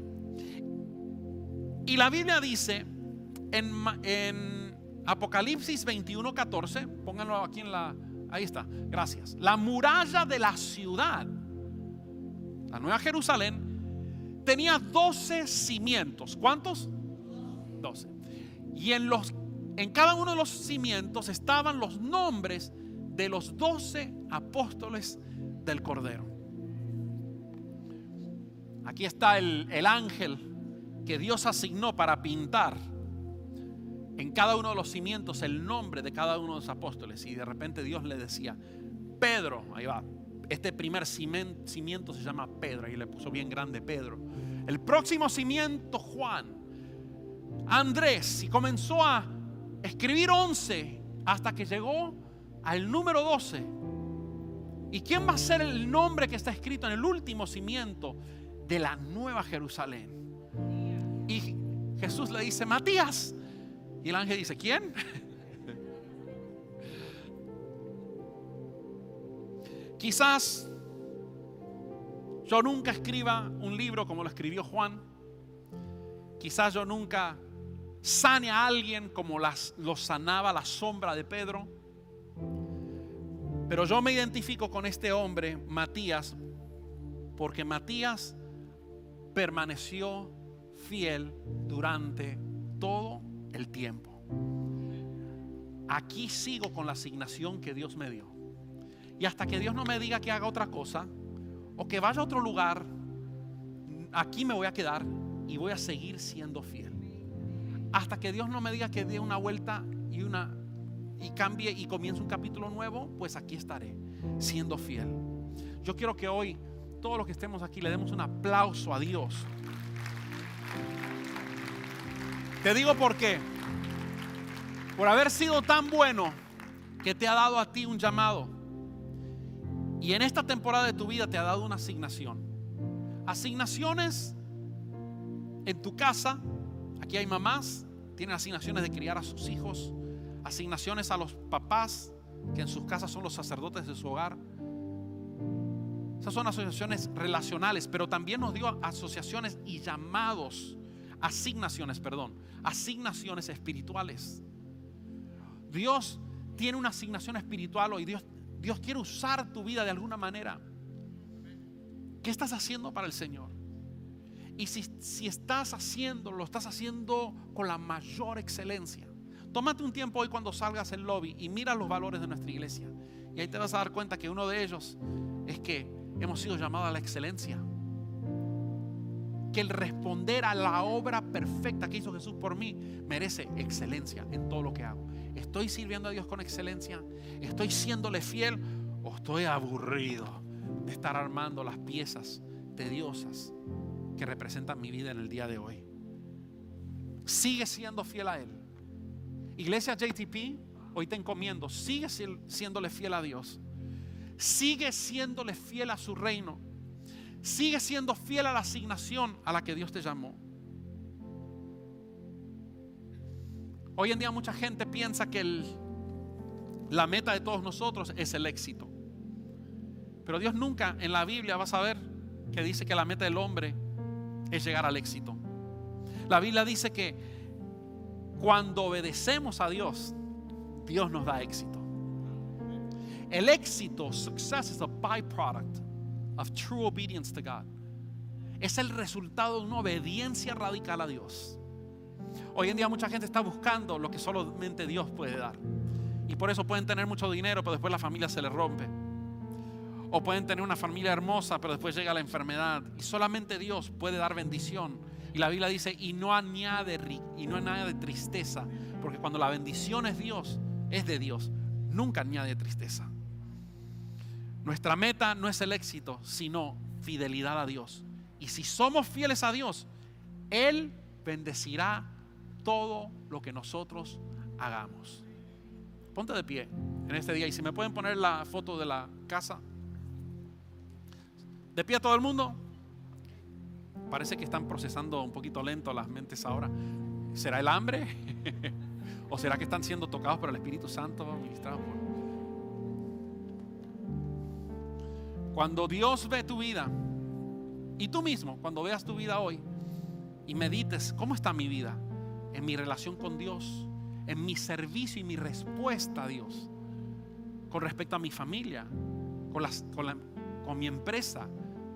Y la Biblia dice en, en Apocalipsis veintiuno catorce, pónganlo aquí en la, ahí está, gracias. La muralla de la ciudad, la Nueva Jerusalén, tenía doce cimientos. ¿Cuántos? doce. Y en, los, en cada uno de los cimientos estaban los nombres de los doce apóstoles del Cordero. Aquí está el, el ángel que Dios asignó para pintar en cada uno de los cimientos el nombre de cada uno de los apóstoles. Y de repente Dios le decía, Pedro, ahí va. Este primer cimiento se llama Pedro, y le puso bien grande Pedro. El próximo cimiento, Juan, Andrés, y comenzó a escribir once hasta que llegó al número doce. ¿Y quién va a ser el nombre que está escrito en el último cimiento de la Nueva Jerusalén? Y Jesús le dice, Matías. Y el ángel dice, ¿quién? Quizás yo nunca escriba un libro como lo escribió Juan. Quizás yo nunca sane a alguien como las, lo sanaba la sombra de Pedro. Pero yo me identifico con este hombre, Matías, porque Matías permaneció fiel durante todo el tiempo. Aquí sigo con la asignación que Dios me dio. Y hasta que Dios no me diga que haga otra cosa o que vaya a otro lugar, aquí me voy a quedar y voy a seguir siendo fiel. Hasta que Dios no me diga que dé una vuelta y una y cambie y comience un capítulo nuevo, pues aquí estaré siendo fiel. Yo quiero que hoy todos los que estemos aquí le demos un aplauso a Dios. Te digo por qué. Por haber sido tan bueno que te ha dado a ti un llamado. Y en esta temporada de tu vida te ha dado una asignación. Asignaciones en tu casa. Aquí hay mamás, tienen asignaciones de criar a sus hijos. Asignaciones a los papás, que en sus casas son los sacerdotes de su hogar. Esas son asociaciones relacionales, pero también nos dio asociaciones y llamados, asignaciones, perdón, asignaciones espirituales. Dios tiene una asignación espiritual hoy. Dios, Dios quiere usar tu vida de alguna manera. ¿Qué estás haciendo para el Señor? Y si, si estás haciendo, lo estás haciendo con la mayor excelencia. tómate un tiempo hoy cuando salgas al lobby y mira los valores de nuestra iglesia. Y ahí te vas a dar cuenta que uno de ellos es que hemos sido llamados a la excelencia. Que el responder a la obra perfecta que hizo Jesús por mí merece excelencia en todo lo que hago. ¿Estoy sirviendo a Dios con excelencia? ¿Estoy siéndole fiel? ¿O estoy aburrido de estar armando las piezas tediosas que representan mi vida en el día de hoy? Sigue siendo fiel a Él. Iglesia J T P, hoy te encomiendo, sigue siéndole fiel a Dios. Sigue siéndole fiel a su reino. Sigue siendo fiel a la asignación a la que Dios te llamó. Hoy en día mucha gente piensa que el, la meta de todos nosotros es el éxito. Pero Dios nunca en la Biblia vas a ver que dice que la meta del hombre es llegar al éxito. La Biblia dice que cuando obedecemos a Dios, Dios nos da éxito. El éxito, success, is a byproduct of true obedience to God. Es el resultado de una obediencia radical a Dios. Hoy en día mucha gente está buscando lo que solamente Dios puede dar. Y por eso pueden tener mucho dinero, pero después la familia se les rompe. O pueden tener una familia hermosa, pero después llega la enfermedad. Y solamente Dios puede dar bendición. Y la Biblia dice, y no añade, y no añade tristeza. Porque cuando la bendición es Dios, es de Dios, nunca añade tristeza. Nuestra meta no es el éxito, sino fidelidad a Dios. Y si somos fieles a Dios, Él bendecirá todo lo que nosotros hagamos. Ponte de pie en este día. Y si me pueden poner la foto de la casa. De pie todo el mundo. Parece que están procesando un poquito lento las mentes ahora. ¿Será el hambre? ¿O será que están siendo tocados por el Espíritu Santo? Ministrados por... Cuando Dios ve tu vida, y tú mismo, cuando veas tu vida hoy y medites, ¿cómo está mi vida? En mi relación con Dios, en mi servicio y mi respuesta a Dios, con respecto a mi familia, con, las, con, la, con mi empresa.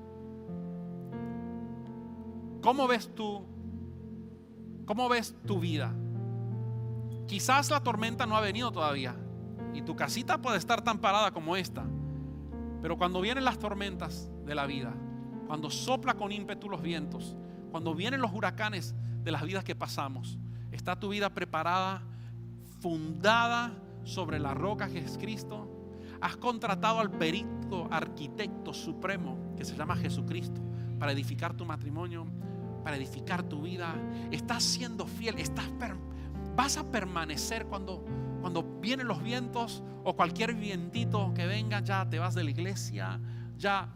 ¿Cómo ves tú? ¿Cómo ves tu vida? Quizás la tormenta no ha venido todavía y tu casita puede estar tan parada como esta. Pero cuando vienen las tormentas de la vida, cuando sopla con ímpetu los vientos, cuando vienen los huracanes de las vidas que pasamos, ¿está tu vida preparada, fundada sobre la roca que es Cristo? ¿Has contratado al perito arquitecto supremo que se llama Jesucristo para edificar tu matrimonio, para edificar tu vida? ¿Estás siendo fiel? ¿Estás per- ¿Vas a permanecer cuando... Cuando vienen los vientos o cualquier vientito que venga, ya te vas de la iglesia, ya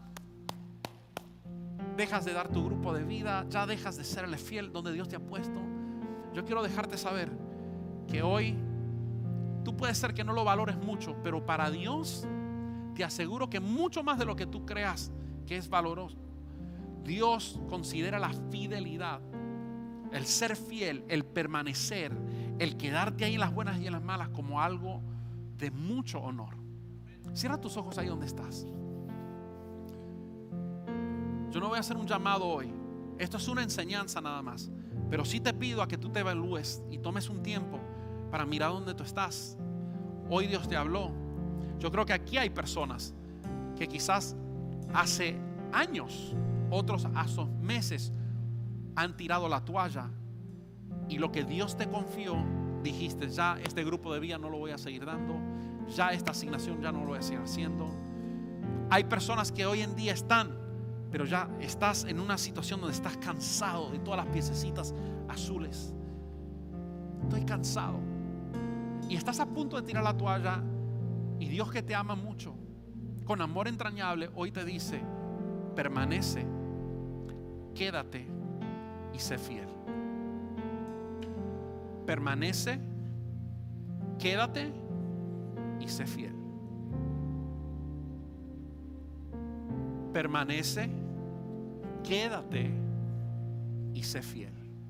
dejas de dar tu grupo de vida, ya dejas de serle fiel donde Dios te ha puesto? Yo quiero dejarte saber que hoy tú puedes ser que no lo valores mucho, pero para Dios te aseguro que mucho más de lo que tú creas que es valoroso. Dios considera la fidelidad, el ser fiel, el permanecer, el quedarte ahí en las buenas y en las malas como algo de mucho honor. Cierra tus ojos ahí donde estás. Yo no voy a hacer un llamado hoy. Esto es una enseñanza nada más. Pero sí te pido a que tú te evalúes y tomes un tiempo para mirar dónde tú estás. Hoy Dios te habló. Yo creo que aquí hay personas que quizás hace años, otros hace meses, han tirado la toalla. Y lo que Dios te confió, dijiste, ya este grupo de vida no lo voy a seguir dando, ya esta asignación ya no lo voy a seguir haciendo. Hay personas que hoy en día están, pero ya estás en una situación donde estás cansado de todas las piececitas azules. Estoy cansado. Y estás a punto de tirar la toalla. Y Dios, que te ama mucho, con amor entrañable, hoy te dice, permanece, quédate y sé fiel. Permanece, quédate y sé fiel. Permanece, quédate y sé fiel.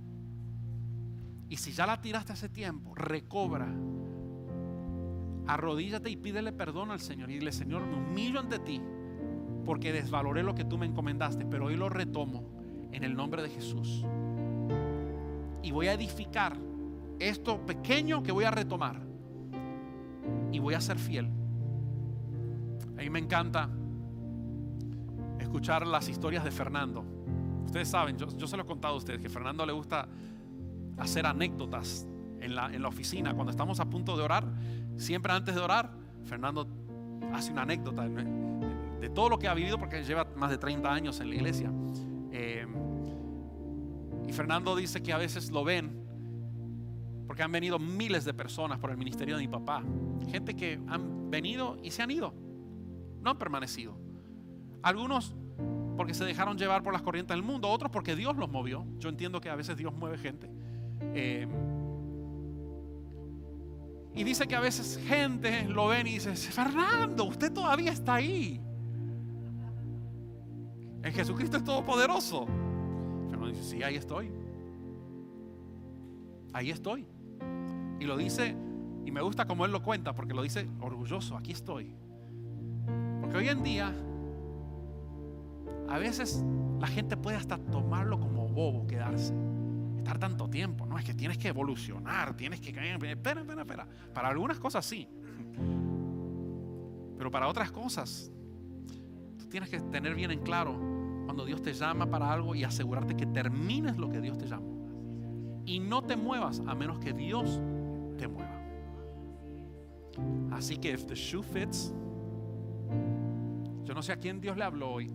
Y si ya la tiraste hace tiempo, recobra, arrodíllate y pídele perdón al Señor y dile: Señor, me humillo ante ti porque desvaloré lo que tú me encomendaste, pero hoy lo retomo en el nombre de Jesús y voy a edificar esto pequeño que voy a retomar y voy a ser fiel. A mí me encanta escuchar las historias de Fernando. Ustedes saben, yo, yo se lo he contado a ustedes, que a Fernando le gusta hacer anécdotas en la, en la oficina. Cuando estamos a punto de orar, siempre antes de orar, Fernando hace una anécdota de, de todo lo que ha vivido, porque lleva más de treinta años en la iglesia. Eh, y Fernando dice que a veces lo ven porque han venido miles de personas por el ministerio de mi papá. Gente que han venido y se han ido, no han permanecido. Algunos porque se dejaron llevar por las corrientes del mundo, otros porque Dios los movió. Yo entiendo que a veces Dios mueve gente. Eh, y dice que a veces gente lo ven y dice: Fernando, usted todavía está ahí. En Jesucristo es todopoderoso. Fernando dice: sí, ahí estoy. Ahí estoy. Y lo dice, y me gusta como él lo cuenta, porque lo dice orgulloso: aquí estoy. Porque hoy en día a veces la gente puede hasta tomarlo como bobo, quedarse, estar tanto tiempo. No, es que tienes que evolucionar, tienes que... Espera, espera, espera. Para algunas cosas sí, pero para otras cosas tú tienes que tener bien en claro cuando Dios te llama para algo y asegurarte que termines lo que Dios te llamó. Y no te muevas a menos que Dios te mueva. Así que if the shoe fits, yo no sé a quién Dios le habló hoy,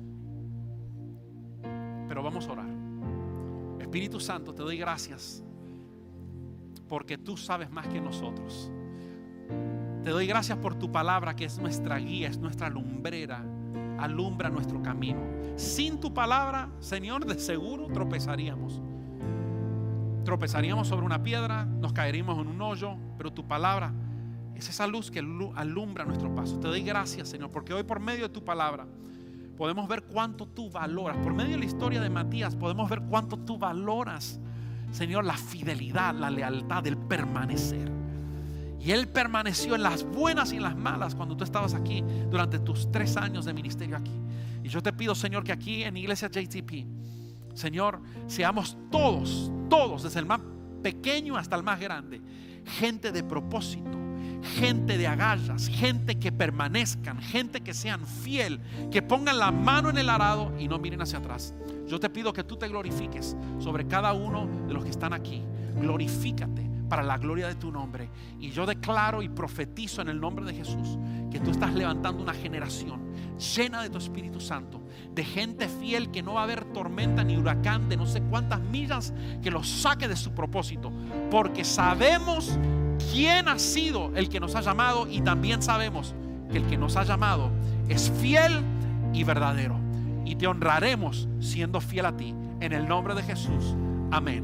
pero vamos a orar. Espíritu Santo, te doy gracias porque tú sabes más que nosotros. Te doy gracias por tu palabra, que es nuestra guía, es nuestra lumbrera, alumbra nuestro camino. Sin tu palabra, Señor, de seguro tropezaríamos. Tropezaríamos sobre una piedra, nos caeríamos en un hoyo, pero tu palabra es esa luz que alumbra nuestro paso. Te doy gracias, Señor, porque hoy por medio de tu palabra podemos ver cuánto tú valoras. Por medio de la historia de Matías podemos ver cuánto tú valoras, Señor, la fidelidad, la lealtad, el permanecer. Y él permaneció en las buenas y en las malas cuando tú estabas aquí durante tus tres años de ministerio aquí. Y yo te pido, Señor, que aquí en Iglesia J T P, Señor, seamos todos, todos, desde el más pequeño hasta el más grande, gente de propósito, gente de agallas, gente que permanezcan, gente que sean fiel, que pongan la mano en el arado y no miren hacia atrás. Yo te pido que tú te glorifiques sobre cada uno de los que están aquí. Glorifícate para la gloria de tu nombre. Y yo declaro y profetizo en el nombre de Jesús que tú estás levantando una generación llena de tu Espíritu Santo, de gente fiel, que no va a haber tormenta ni huracán de no sé cuántas millas que los saque de su propósito, porque sabemos quién ha sido el que nos ha llamado, y también sabemos que el que nos ha llamado es fiel y verdadero, y te honraremos siendo fiel a ti, en el nombre de Jesús. Amén.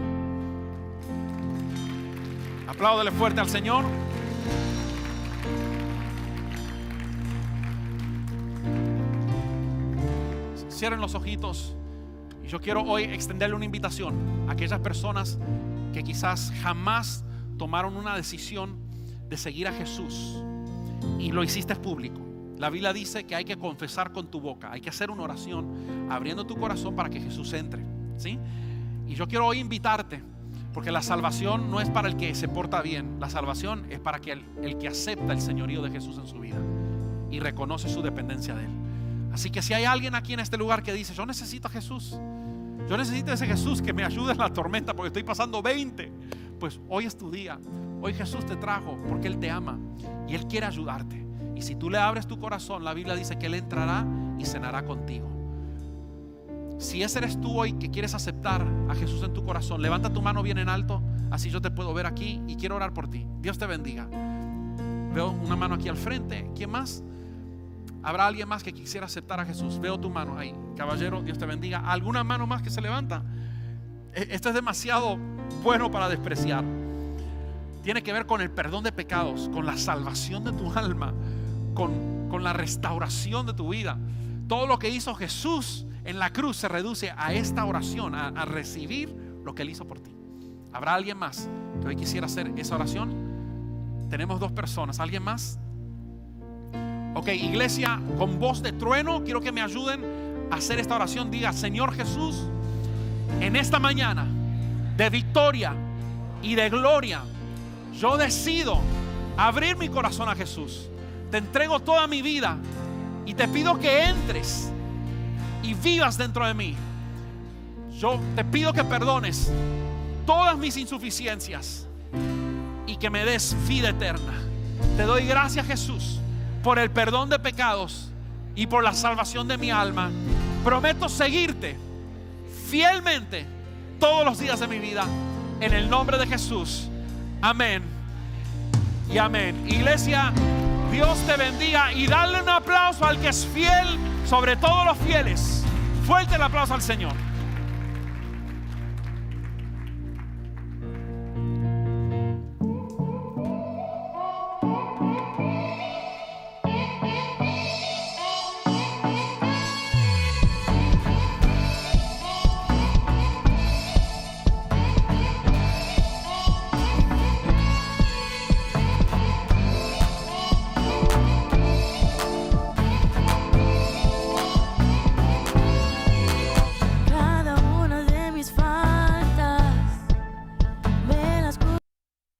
Apláudele fuerte al Señor. Cierren los ojitos. Y yo quiero hoy extenderle una invitación a aquellas personas que quizás jamás tomaron una decisión de seguir a Jesús y lo hiciste público. La Biblia dice que hay que confesar con tu boca, hay que hacer una oración abriendo tu corazón para que Jesús entre, ¿sí? Y yo quiero hoy invitarte, porque la salvación no es para el que se porta bien. La salvación es para que el, el que acepta el señorío de Jesús en su vida y reconoce su dependencia de Él. Así que si hay alguien aquí en este lugar que dice: yo necesito a Jesús, yo necesito a ese Jesús que me ayude en la tormenta porque estoy pasando veinte, pues hoy es tu día. Hoy Jesús te trajo porque Él te ama y Él quiere ayudarte. Y si tú le abres tu corazón, la Biblia dice que Él entrará y cenará contigo. Si ese eres tú hoy, que quieres aceptar a Jesús en tu corazón, levanta tu mano bien en alto, así yo te puedo ver aquí, y quiero orar por ti. Dios te bendiga. Veo una mano aquí al frente. ¿Quién más? ¿Habrá alguien más que quisiera aceptar a Jesús? Veo tu mano ahí, caballero. Dios te bendiga. ¿Alguna mano más que se levanta? Esto es demasiado bueno para despreciar. Tiene que ver con el perdón de pecados, con la salvación de tu alma, con, con la restauración de tu vida. Todo lo que hizo Jesús en la cruz se reduce a esta oración, a, a recibir lo que Él hizo por ti. ¿Habrá alguien más que hoy quisiera hacer esa oración? Tenemos dos personas. ¿Alguien más? Ok, iglesia, con voz de trueno, quiero que me ayuden a hacer esta oración. Diga: Señor Jesús, en esta mañana de victoria, y de gloria. Yo decido abrir mi corazón a Jesús. Te entrego toda mi vida y te pido que entres y vivas dentro de mí. Yo te pido que perdones todas mis insuficiencias y que me des vida eterna. Te doy gracias, Jesús, por el perdón de pecados y por la salvación de mi alma. Prometo seguirte fielmente todos los días de mi vida, en el nombre de Jesús. Amén y amén. Iglesia, Dios te bendiga, y dale un aplauso al que es fiel sobre todos los fieles. Fuerte el aplauso al Señor.